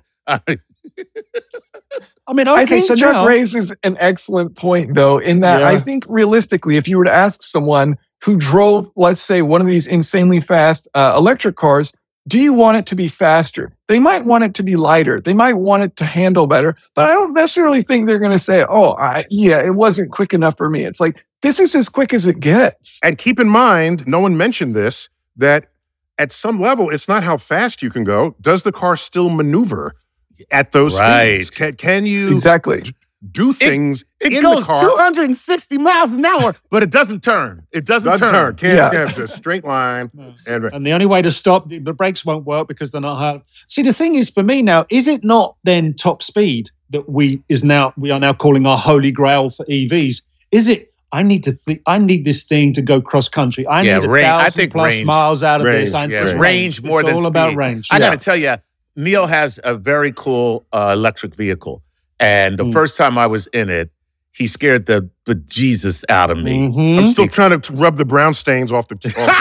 I mean, okay, I think so Chuck now, raises an excellent point, though, in that I think realistically, if you were to ask someone who drove, let's say, one of these insanely fast electric cars, do you want it to be faster? They might want it to be lighter. They might want it to handle better, but I don't necessarily think they're going to say, it wasn't quick enough for me. It's like, this is as quick as it gets. And keep in mind, no one mentioned this, that at some level, it's not how fast you can go. Does the car still maneuver at those speeds? Can you exactly do things it in goes the car? 260 miles an hour, but it doesn't turn. It doesn't turn. Can't have a straight line. And the only way to stop, the brakes won't work because they're not hard. See, the thing is for me now, is it not then top speed that we are now calling our holy grail for EVs? Is it, I need this thing to go cross country. I need 1,000 plus range. miles out of this. Range more than all speed. about range. I got to tell you, Neil has a very cool electric vehicle. And the first time I was in it, he scared the bejesus out of me. Mm-hmm. I'm still trying to rub the brown stains off the.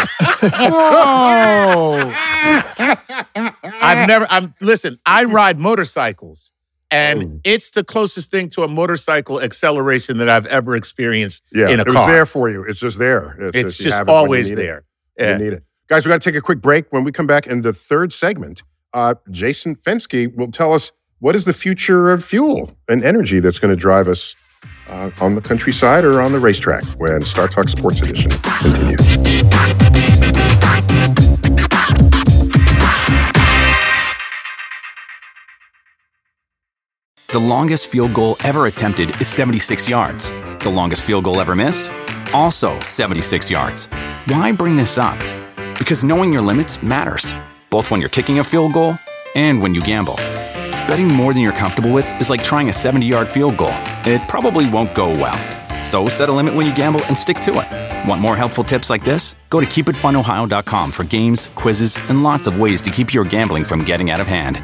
Listen, I ride motorcycles. And it's the closest thing to a motorcycle acceleration that I've ever experienced in a car. It was there for you. It's just there. It's just always there. You need it. Guys, we got to take a quick break. When we come back in the third segment, Jason Fenske will tell us what is the future of fuel and energy that's going to drive us on the countryside or on the racetrack when Star Talk Sports Edition continues. The longest field goal ever attempted is 76 yards. The longest field goal ever missed? Also 76 yards. Why bring this up? Because knowing your limits matters, both when you're kicking a field goal and when you gamble. Betting more than you're comfortable with is like trying a 70-yard field goal. It probably won't go well. So set a limit when you gamble and stick to it. Want more helpful tips like this? Go to keepitfunohio.com for games, quizzes, and lots of ways to keep your gambling from getting out of hand.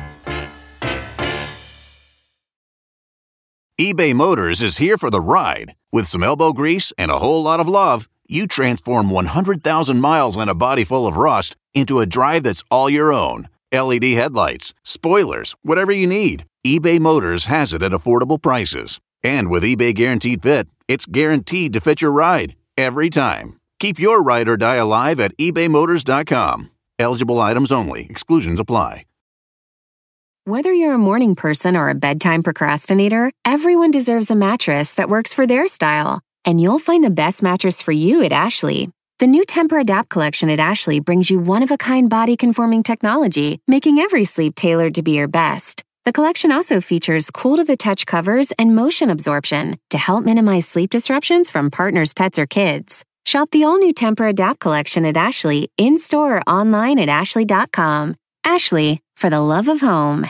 eBay Motors is here for the ride. With some elbow grease and a whole lot of love, you transform 100,000 miles and a body full of rust into a drive that's all your own. LED headlights, spoilers, whatever you need, eBay Motors has it at affordable prices. And with eBay Guaranteed Fit, it's guaranteed to fit your ride every time. Keep your ride or die alive at ebaymotors.com. Eligible items only. Exclusions apply. Whether you're a morning person or a bedtime procrastinator, everyone deserves a mattress that works for their style. And you'll find the best mattress for you at Ashley. The new Tempur-Adapt collection at Ashley brings you one-of-a-kind body-conforming technology, making every sleep tailored to be your best. The collection also features cool-to-the-touch covers and motion absorption to help minimize sleep disruptions from partners, pets, or kids. Shop the all-new Tempur-Adapt collection at Ashley, in-store or online at ashley.com. Ashley, for the love of home.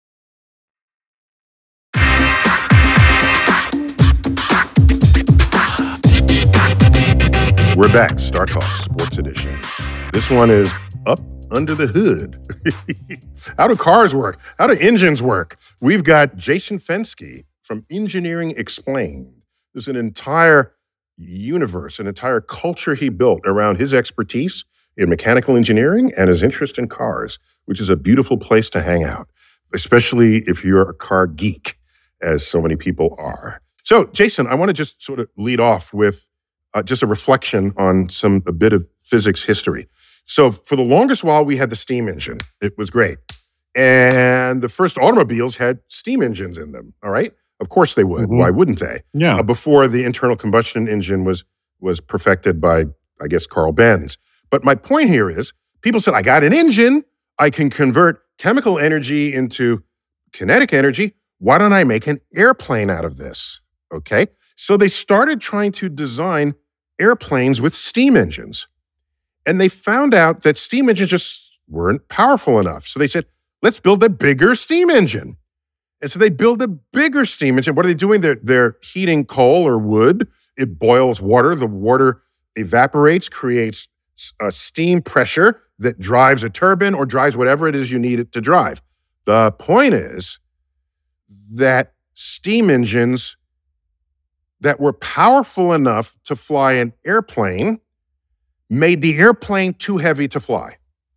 We're back, Star Talk Sports Edition. This one is up under the hood. How do cars work? How do engines work? We've got Jason Fenske from Engineering Explained. There's an entire universe, an entire culture he built around his expertise in mechanical engineering and his interest in cars, which is a beautiful place to hang out, especially if you're a car geek, as so many people are. So, Jason, I want to just sort of lead off with just a reflection on a bit of physics history. So for the longest while, we had the steam engine. It was great. And the first automobiles had steam engines in them, all right? Of course they would. Mm-hmm. Why wouldn't they? Yeah. Before the internal combustion engine was perfected by, I guess, Carl Benz. But my point here is, people said, I got an engine. I can convert chemical energy into kinetic energy. Why don't I make an airplane out of this? Okay? So they started trying to design airplanes with steam engines. And they found out that steam engines just weren't powerful enough. So they said, let's build a bigger steam engine. And so they build a bigger steam engine. What are they doing? They're heating coal or wood. It boils water. The water evaporates, creates a steam pressure that drives a turbine or drives whatever it is you need it to drive. The point is that steam engines, that were powerful enough to fly an airplane made the airplane too heavy to fly.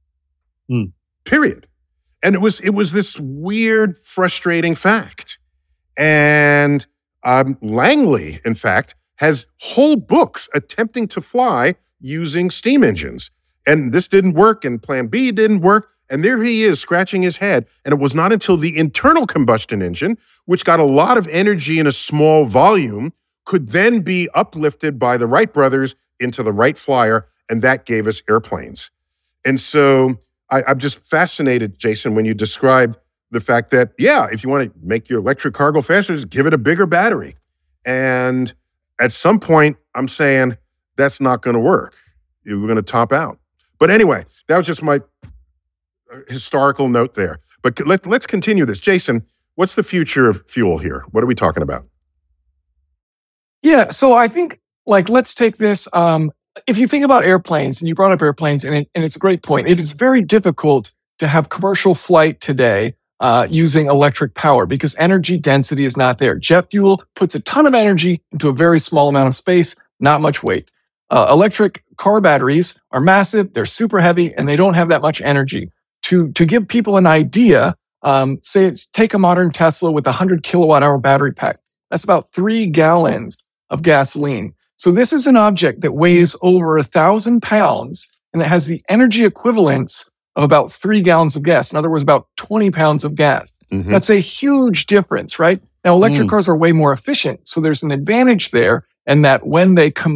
Period. And it was this weird, frustrating fact. And Langley, in fact, has whole books attempting to fly using steam engines. And this didn't work, and Plan B didn't work. And there he is scratching his head. And it was not until the internal combustion engine, which got a lot of energy in a small volume, could then be uplifted by the Wright brothers into the Wright Flyer, and that gave us airplanes. And so I'm just fascinated, Jason, when you described the fact that, yeah, if you want to make your electric car go faster, just give it a bigger battery. And at some point, I'm saying that's not going to work. You're going to top out. But anyway, that was just my historical note there. But let's continue this. Jason, what's the future of fuel here? What are we talking about? Yeah, so I think, let's take this. If you think about airplanes, and you brought up airplanes, and it's a great point. It is very difficult to have commercial flight today using electric power because energy density is not there. Jet fuel puts a ton of energy into a very small amount of space, not much weight. Electric car batteries are massive, they're super heavy, and they don't have that much energy. To give people an idea, take a modern Tesla with a 100 kilowatt hour battery pack. That's about 3 gallons of gasoline. So this is an object that weighs over 1,000 pounds, and it has the energy equivalence of about 3 gallons of gas. In other words, about 20 pounds of gas. Mm-hmm. That's a huge difference, right? Now, electric cars are way more efficient, so there's an advantage there, and that when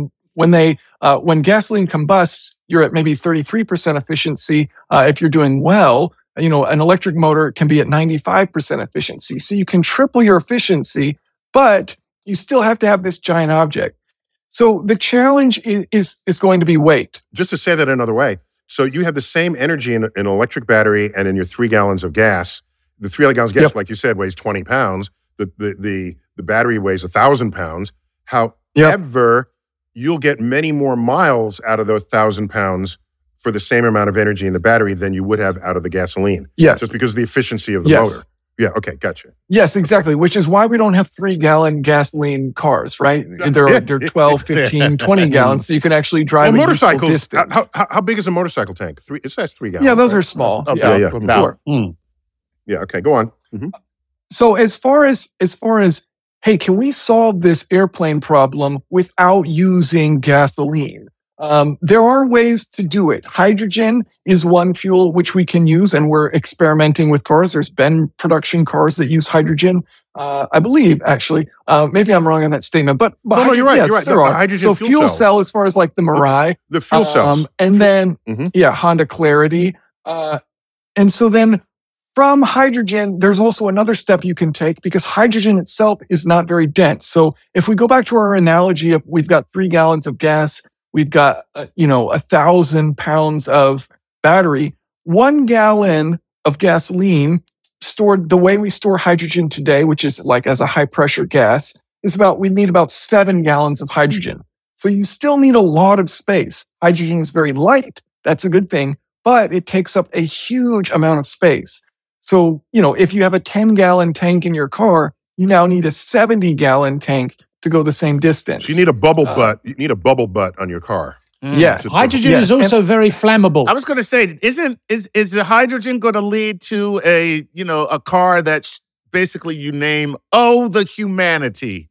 gasoline combusts, you're at maybe 33% efficiency. If you're doing well, an electric motor can be at 95% efficiency. So you can triple your efficiency, but you still have to have this giant object. So the challenge is going to be weight. Just to say that another way, so you have the same energy in an electric battery and in your 3 gallons of gas. The 3 gallons of gas, like you said, weighs 20 pounds. The battery weighs 1,000 pounds. However, you'll get many more miles out of those 1,000 pounds for the same amount of energy in the battery than you would have out of the gasoline. Yes. Just because of the efficiency of the motor. Yeah, okay, gotcha. Yes, exactly, which is why we don't have 3-gallon gasoline cars, right? They're 12, 15, 20 gallons, so you can actually drive a useful distance. How big is a motorcycle tank? It says 3 gallons. Yeah, those are small. Okay, Sure. Yeah, okay, go on. Mm-hmm. So as far as, hey, can we solve this airplane problem without using gasoline? There are ways to do it. Hydrogen is one fuel which we can use, and we're experimenting with cars. There's been production cars that use hydrogen, I believe, actually. Maybe I'm wrong on that statement, but no, you're right. Yes, you're right. There are. Hydrogen so fuel cell as far as like the Mirai. The fuel cells. And then, Honda Clarity. And so then from hydrogen, there's also another step you can take because hydrogen itself is not very dense. So if we go back to our analogy of we've got 3 gallons of gas, we've got, 1,000 pounds of battery. 1 gallon of gasoline stored the way we store hydrogen today, which is like as a high pressure gas, we need about 7 gallons of hydrogen. So you still need a lot of space. Hydrogen is very light. That's a good thing, but it takes up a huge amount of space. So, if you have a 10-gallon tank in your car, you now need a 70-gallon tank to go the same distance. So you need a bubble butt. You need a bubble butt on your car. Yes. Hydrogen is also very flammable. I was going to say, is the hydrogen going to lead to a car that's basically you name, the humanity?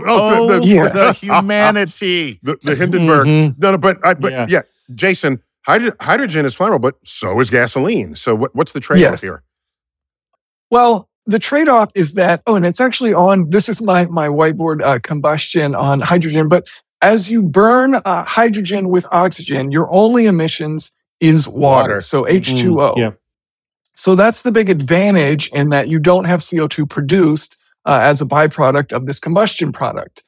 The humanity. The Hindenburg. Mm-hmm. No, but Jason, hydrogen is flammable, but so is gasoline. So what's the trade-off here? Well, the trade-off is that, and it's actually this is my whiteboard combustion on hydrogen, but as you burn hydrogen with oxygen, your only emissions is water. So H2O. So that's the big advantage in that you don't have CO2 produced as a byproduct of this combustion product.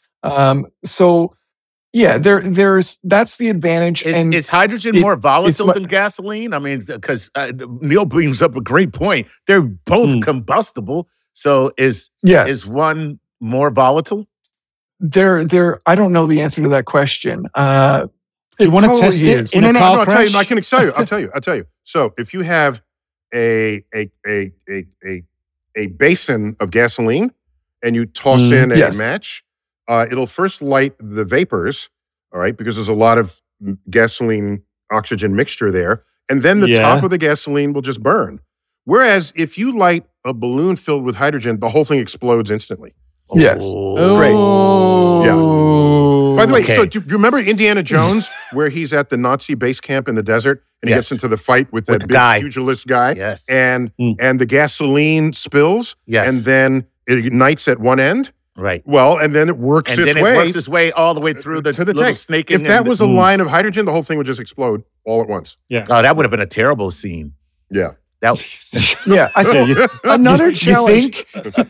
That's the advantage. Is hydrogen more volatile than gasoline? I mean, because Neil brings up a great point. They're both combustible. So is one more volatile? I don't know the answer to that question. Do you want to test it in a car crash? I can tell you. So if you have a basin of gasoline and you toss in a match, it'll first light the vapors, all right, because there's a lot of gasoline oxygen mixture there, and then the top of the gasoline will just burn. Whereas if you light a balloon filled with hydrogen, the whole thing explodes instantly. Yes. Great. Yeah. By the way, so do you remember Indiana Jones, where he's at the Nazi base camp in the desert, and he gets into the fight with that big pugilist guy, and the gasoline spills, and then it ignites at one end? Right. Well, and then it works its way. And then it works its way all the way through to the tank. snake. If that was a line of hydrogen, the whole thing would just explode all at once. Yeah. Oh, that would have been a terrible scene. Yeah. Yeah. I saw another challenge.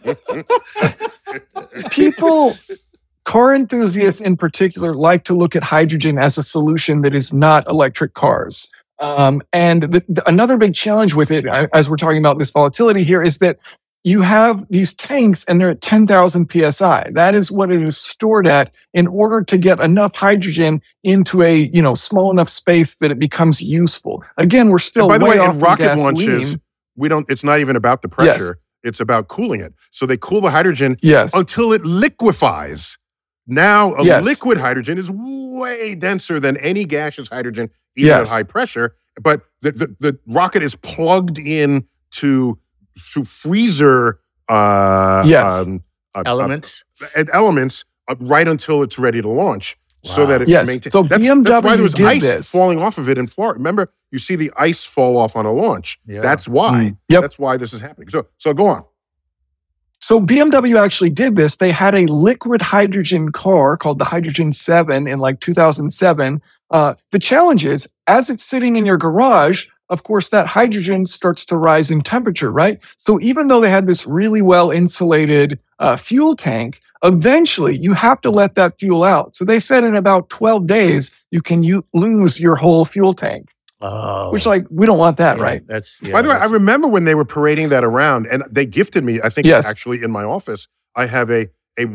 People, car enthusiasts in particular, like to look at hydrogen as a solution that is not electric cars. And another big challenge with it, as we're talking about this volatility here, is that you have these tanks and they're at 10,000 PSI. That is what it is stored at in order to get enough hydrogen into a, small enough space that it becomes useful. Again, we're still by the way, off in rocket gasoline. launches, it's not even about the pressure. It's about cooling it. So they cool the hydrogen until it liquefies. Now, liquid hydrogen is way denser than any gaseous hydrogen, even at high pressure. But the rocket is plugged in to freezer elements right until it's ready to launch. Wow. So that it maintains. So BMW that's why there was did ice this. falling off of it in Florida. Remember, you see the ice fall off on a launch. Yeah. That's why. That's why this is happening. So go on. So BMW actually did this. They had a liquid hydrogen car called the Hydrogen 7 in 2007. The challenge is, as it's sitting in your garage, of course, that hydrogen starts to rise in temperature, right? So even though they had this really well-insulated fuel tank, eventually you have to let that fuel out. So they said in about 12 days, you can lose your whole fuel tank. Oh. Which, we don't want that, right? By the way, I remember when they were parading that around, and they gifted me, I think it's actually in my office, I have a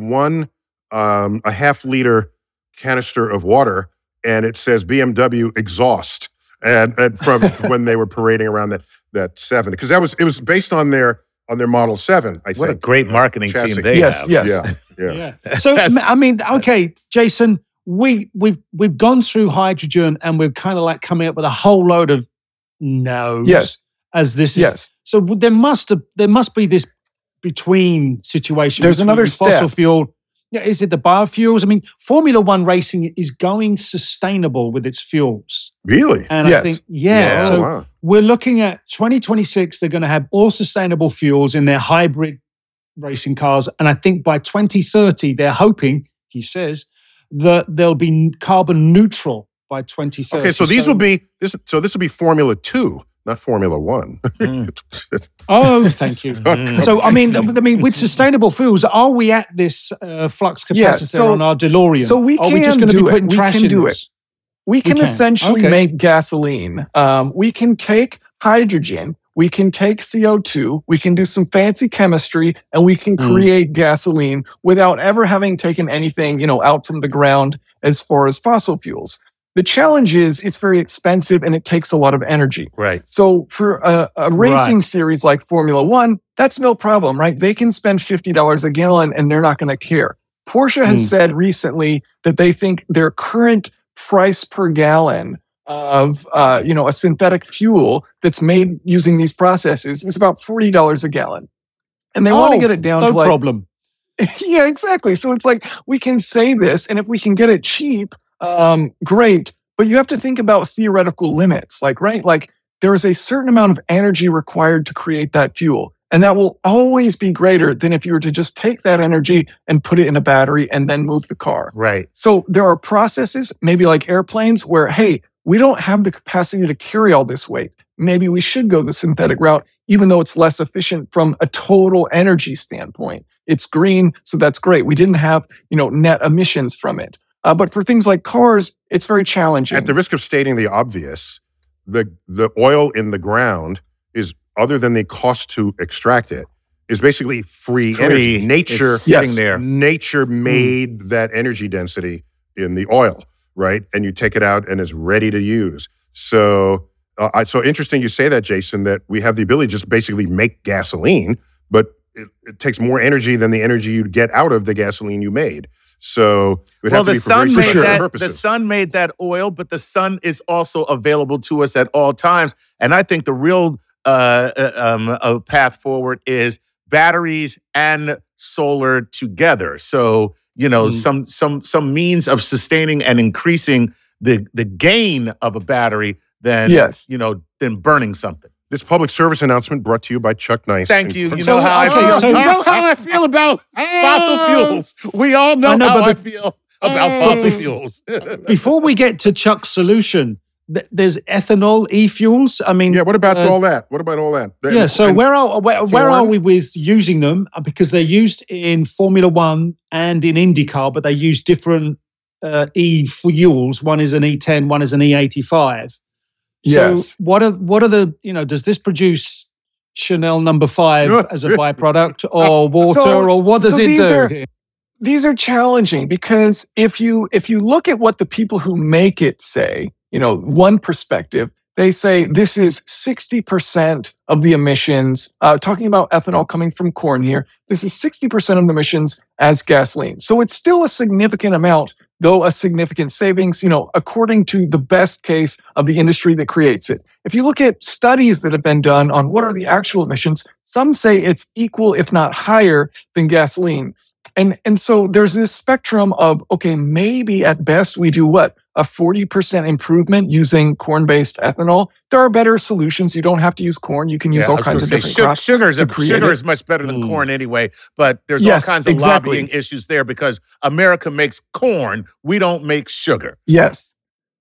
half-liter canister of water, and it says BMW exhaust. And from when they were parading around that 7, because it was based on their Model 7. I think. What a great marketing team they have. Yes. Yeah. So I mean, okay, Jason, we've gone through hydrogen, and we're kind of coming up with a whole load of no's. Yes. As this is. So there must be this between situation. There's another fossil step. fuel. Yeah, is it the biofuels? I mean, Formula One racing is going sustainable with its fuels. Really? And I think, so we're looking at 2026, they're going to have all sustainable fuels in their hybrid racing cars. And I think by 2030, they're hoping, he says, that they'll be carbon neutral by 2030. Okay, so this will be Formula 2. Not Formula 1. Oh, thank you. So, I mean, with sustainable fuels, are we at this flux capacitor on our DeLorean? So we can just going to do be putting it. trash We can in do this? it. We can essentially make gasoline. We can take hydrogen. We can take CO2. We can do some fancy chemistry, and we can create gasoline without ever having taken anything, out from the ground as far as fossil fuels. The challenge is it's very expensive and it takes a lot of energy. Right. So for a racing series like Formula One, that's no problem, right? They can spend $50 a gallon and they're not going to care. Porsche has said recently that they think their current price per gallon of a synthetic fuel that's made using these processes is about $40 a gallon. And they want to get it down to problem. Yeah, exactly. So it's we can say this, and if we can get it cheap, great, but you have to think about theoretical limits, there is a certain amount of energy required to create that fuel. And that will always be greater than if you were to just take that energy and put it in a battery and then move the car. Right. So there are processes, maybe like airplanes, where, hey, we don't have the capacity to carry all this weight. Maybe we should go the synthetic route, even though it's less efficient from a total energy standpoint. It's green, so that's great. We didn't have, net emissions from it. But for things like cars, it's very challenging. At the risk of stating the obvious, the oil in the ground is, other than the cost to extract it, is basically free energy. Nature sitting there. Nature made that energy density in the oil, right? And you take it out and it's ready to use. So, so interesting you say that, Jason, that we have the ability to just basically make gasoline, but it takes more energy than the energy you'd get out of the gasoline you made. So it would have to be for very specific purposes. The sun made that oil, but the sun is also available to us at all times. And I think the real path forward is batteries and solar together. So, some means of sustaining and increasing the gain of a battery than burning something. This public service announcement brought to you by Chuck Nice. Thank you. You know how I feel about fossil fuels. We all know how I feel about fossil fuels. Before we get to Chuck's solution, there's ethanol, e-fuels. I mean, what about all that? What about all that? Yeah. So where are we with using them? Because they're used in Formula One and in IndyCar, but they use different e-fuels. One is an E10, one is an E85. Yes. So what are the, does this produce Chanel No. 5 as a byproduct or water or what does it do? These are challenging because if you look at what the people who make it say, one perspective, they say this is 60% of the emissions, talking about ethanol coming from corn here, this is 60% of the emissions as gasoline. So it's still a significant amount, though a significant savings, according to the best case of the industry that creates it. If you look at studies that have been done on what are the actual emissions, some say it's equal, if not higher, than gasoline. And so there's this spectrum of, okay, maybe at best we do what? A 40% improvement using corn-based ethanol. There are better solutions. You don't have to use corn. You can use all kinds of different crops. Sugar is much better than corn anyway, but there's all kinds of lobbying issues there because America makes corn. We don't make sugar. Yes,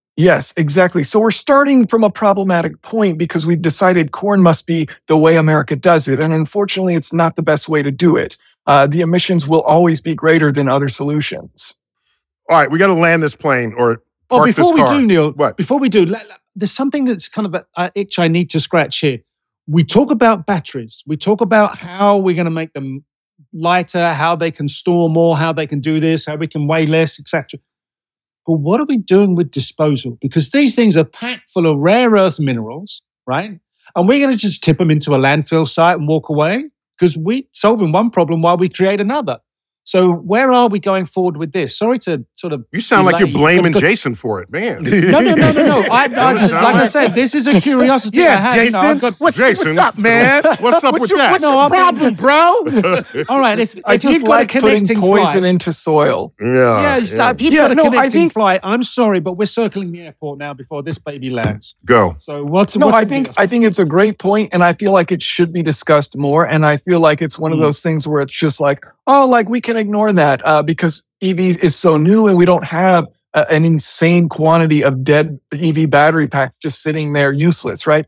exactly. So we're starting from a problematic point because we've decided corn must be the way America does it. And unfortunately, it's not the best way to do it. The emissions will always be greater than other solutions. All right, we got to land this plane or park this car. Before we do, Neil, what? Before we do, there's something that's kind of an itch I need to scratch here. We talk about batteries. We talk about how we're going to make them lighter, how they can store more, how they can do this, how we can weigh less, etc. But what are we doing with disposal? Because these things are packed full of rare earth minerals, right? And we're going to just tip them into a landfill site and walk away because we're solving one problem while we create another. So where are we going forward with this? Sorry to sort of... You sound like you're blaming Jason for it, man. No. Like I said, this is a curiosity I had. Jason. What's up, man? What's up with that? What's the problem, bro? All right, if you've got a connecting poison into soil. If you've got a connecting flight, I'm sorry, but we're circling the airport now before this baby lands. Go. So I think it's a great point, and I feel like it should be discussed more, and I feel like it's one of those things where it's just like, we can ignore that because EV is so new and we don't have an insane quantity of dead EV battery packs just sitting there useless, right?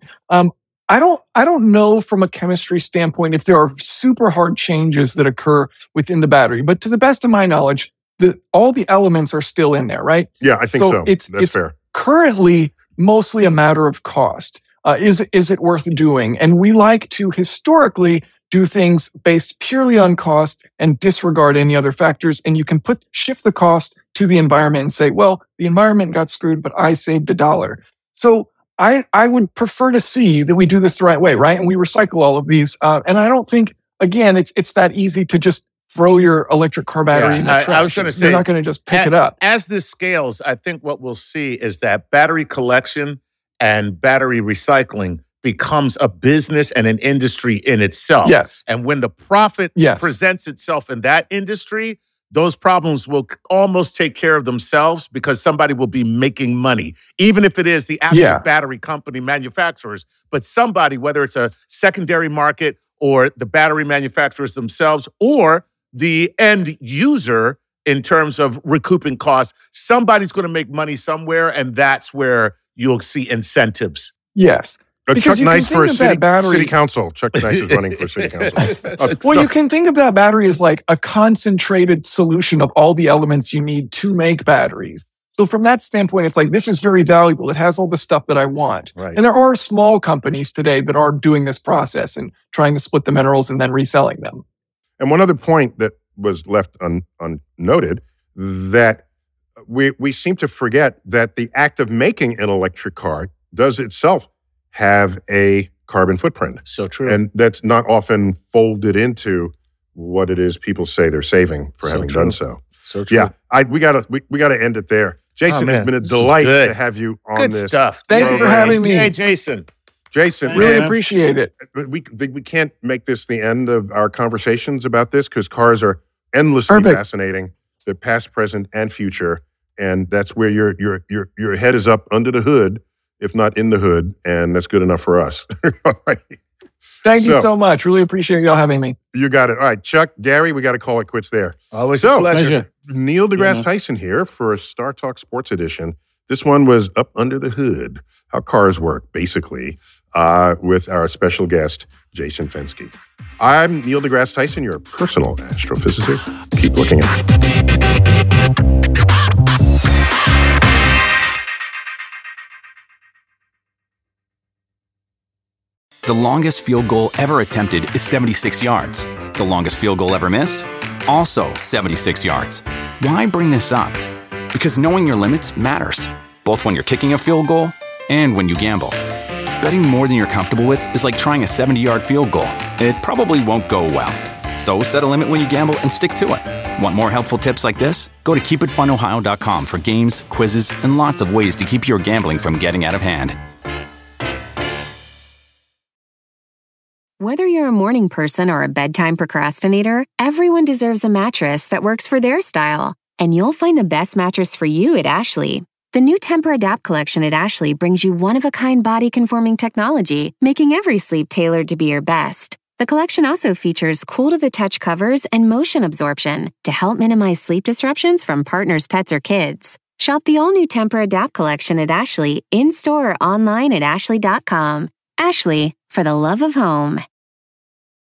I don't know from a chemistry standpoint if there are super hard changes that occur within the battery, but to the best of my knowledge, all the elements are still in there, right? Yeah, I think so. It's fair. Currently mostly a matter of cost. Is it worth doing? And we like to historically do things based purely on cost and disregard any other factors. And you can shift the cost to the environment and say, well, the environment got screwed, but I saved $1. So I would prefer to see that we do this the right way, right? And we recycle all of these. And I don't think, again, it's that easy to just throw your electric car battery in the trash. I was going to say, you're not going to just pick it up. As this scales, I think what we'll see is that battery collection and battery recycling becomes a business and an industry in itself. Yes. And when the profit presents itself in that industry, those problems will almost take care of themselves because somebody will be making money, even if it is the actual battery company manufacturers. But somebody, whether it's a secondary market or the battery manufacturers themselves or the end user in terms of recouping costs, somebody's going to make money somewhere, and that's where you'll see incentives. Yes. Chuck Nice for city council. Chuck Nice is running for city council. You can think of that battery as like a concentrated solution of all the elements you need to make batteries. So from that standpoint, it's like, this is very valuable. It has all the stuff that I want. Right. And there are small companies today that are doing this process and trying to split the minerals and then reselling them. And one other point that was left unnoted, that we seem to forget that the act of making an electric car does itself have a carbon footprint. So true. And that's not often folded into what it is people say they're saving for having done so. So true. Yeah, we gotta end it there. Jason, it's been a delight to have you on Good this. stuff. Thank you for having me. Hey, Jason. Jason, Really man, appreciate it. we can't make this the end of our conversations about this because cars are endlessly fascinating. They're past, present, and future, and that's where your head is up under the hood, if not in the hood, and that's good enough for us. All right. Thank you so much. Really appreciate y'all having me. You got it. All right, Chuck, Gary, we got to call it quits there. Always a pleasure. Neil deGrasse Tyson here for a Star Talk Sports Edition. This one was Up Under the Hood, how cars work, basically, with our special guest, Jason Fenske. I'm Neil deGrasse Tyson, your personal astrophysicist. Keep looking at it. The longest field goal ever attempted is 76 yards. The longest field goal ever missed? Also 76 yards. Why bring this up? Because knowing your limits matters, both when you're kicking a field goal and when you gamble. Betting more than you're comfortable with is like trying a 70-yard field goal. It probably won't go well. So set a limit when you gamble and stick to it. Want more helpful tips like this? Go to keepitfunohio.com for games, quizzes, and lots of ways to keep your gambling from getting out of hand. Whether you're a morning person or a bedtime procrastinator, everyone deserves a mattress that works for their style. And you'll find the best mattress for you at Ashley. The new Tempur-Adapt collection at Ashley brings you one-of-a-kind body-conforming technology, making every sleep tailored to be your best. The collection also features cool-to-the-touch covers and motion absorption to help minimize sleep disruptions from partners, pets, or kids. Shop the all-new Tempur-Adapt collection at Ashley, in-store or online at ashley.com. Ashley, for the love of home.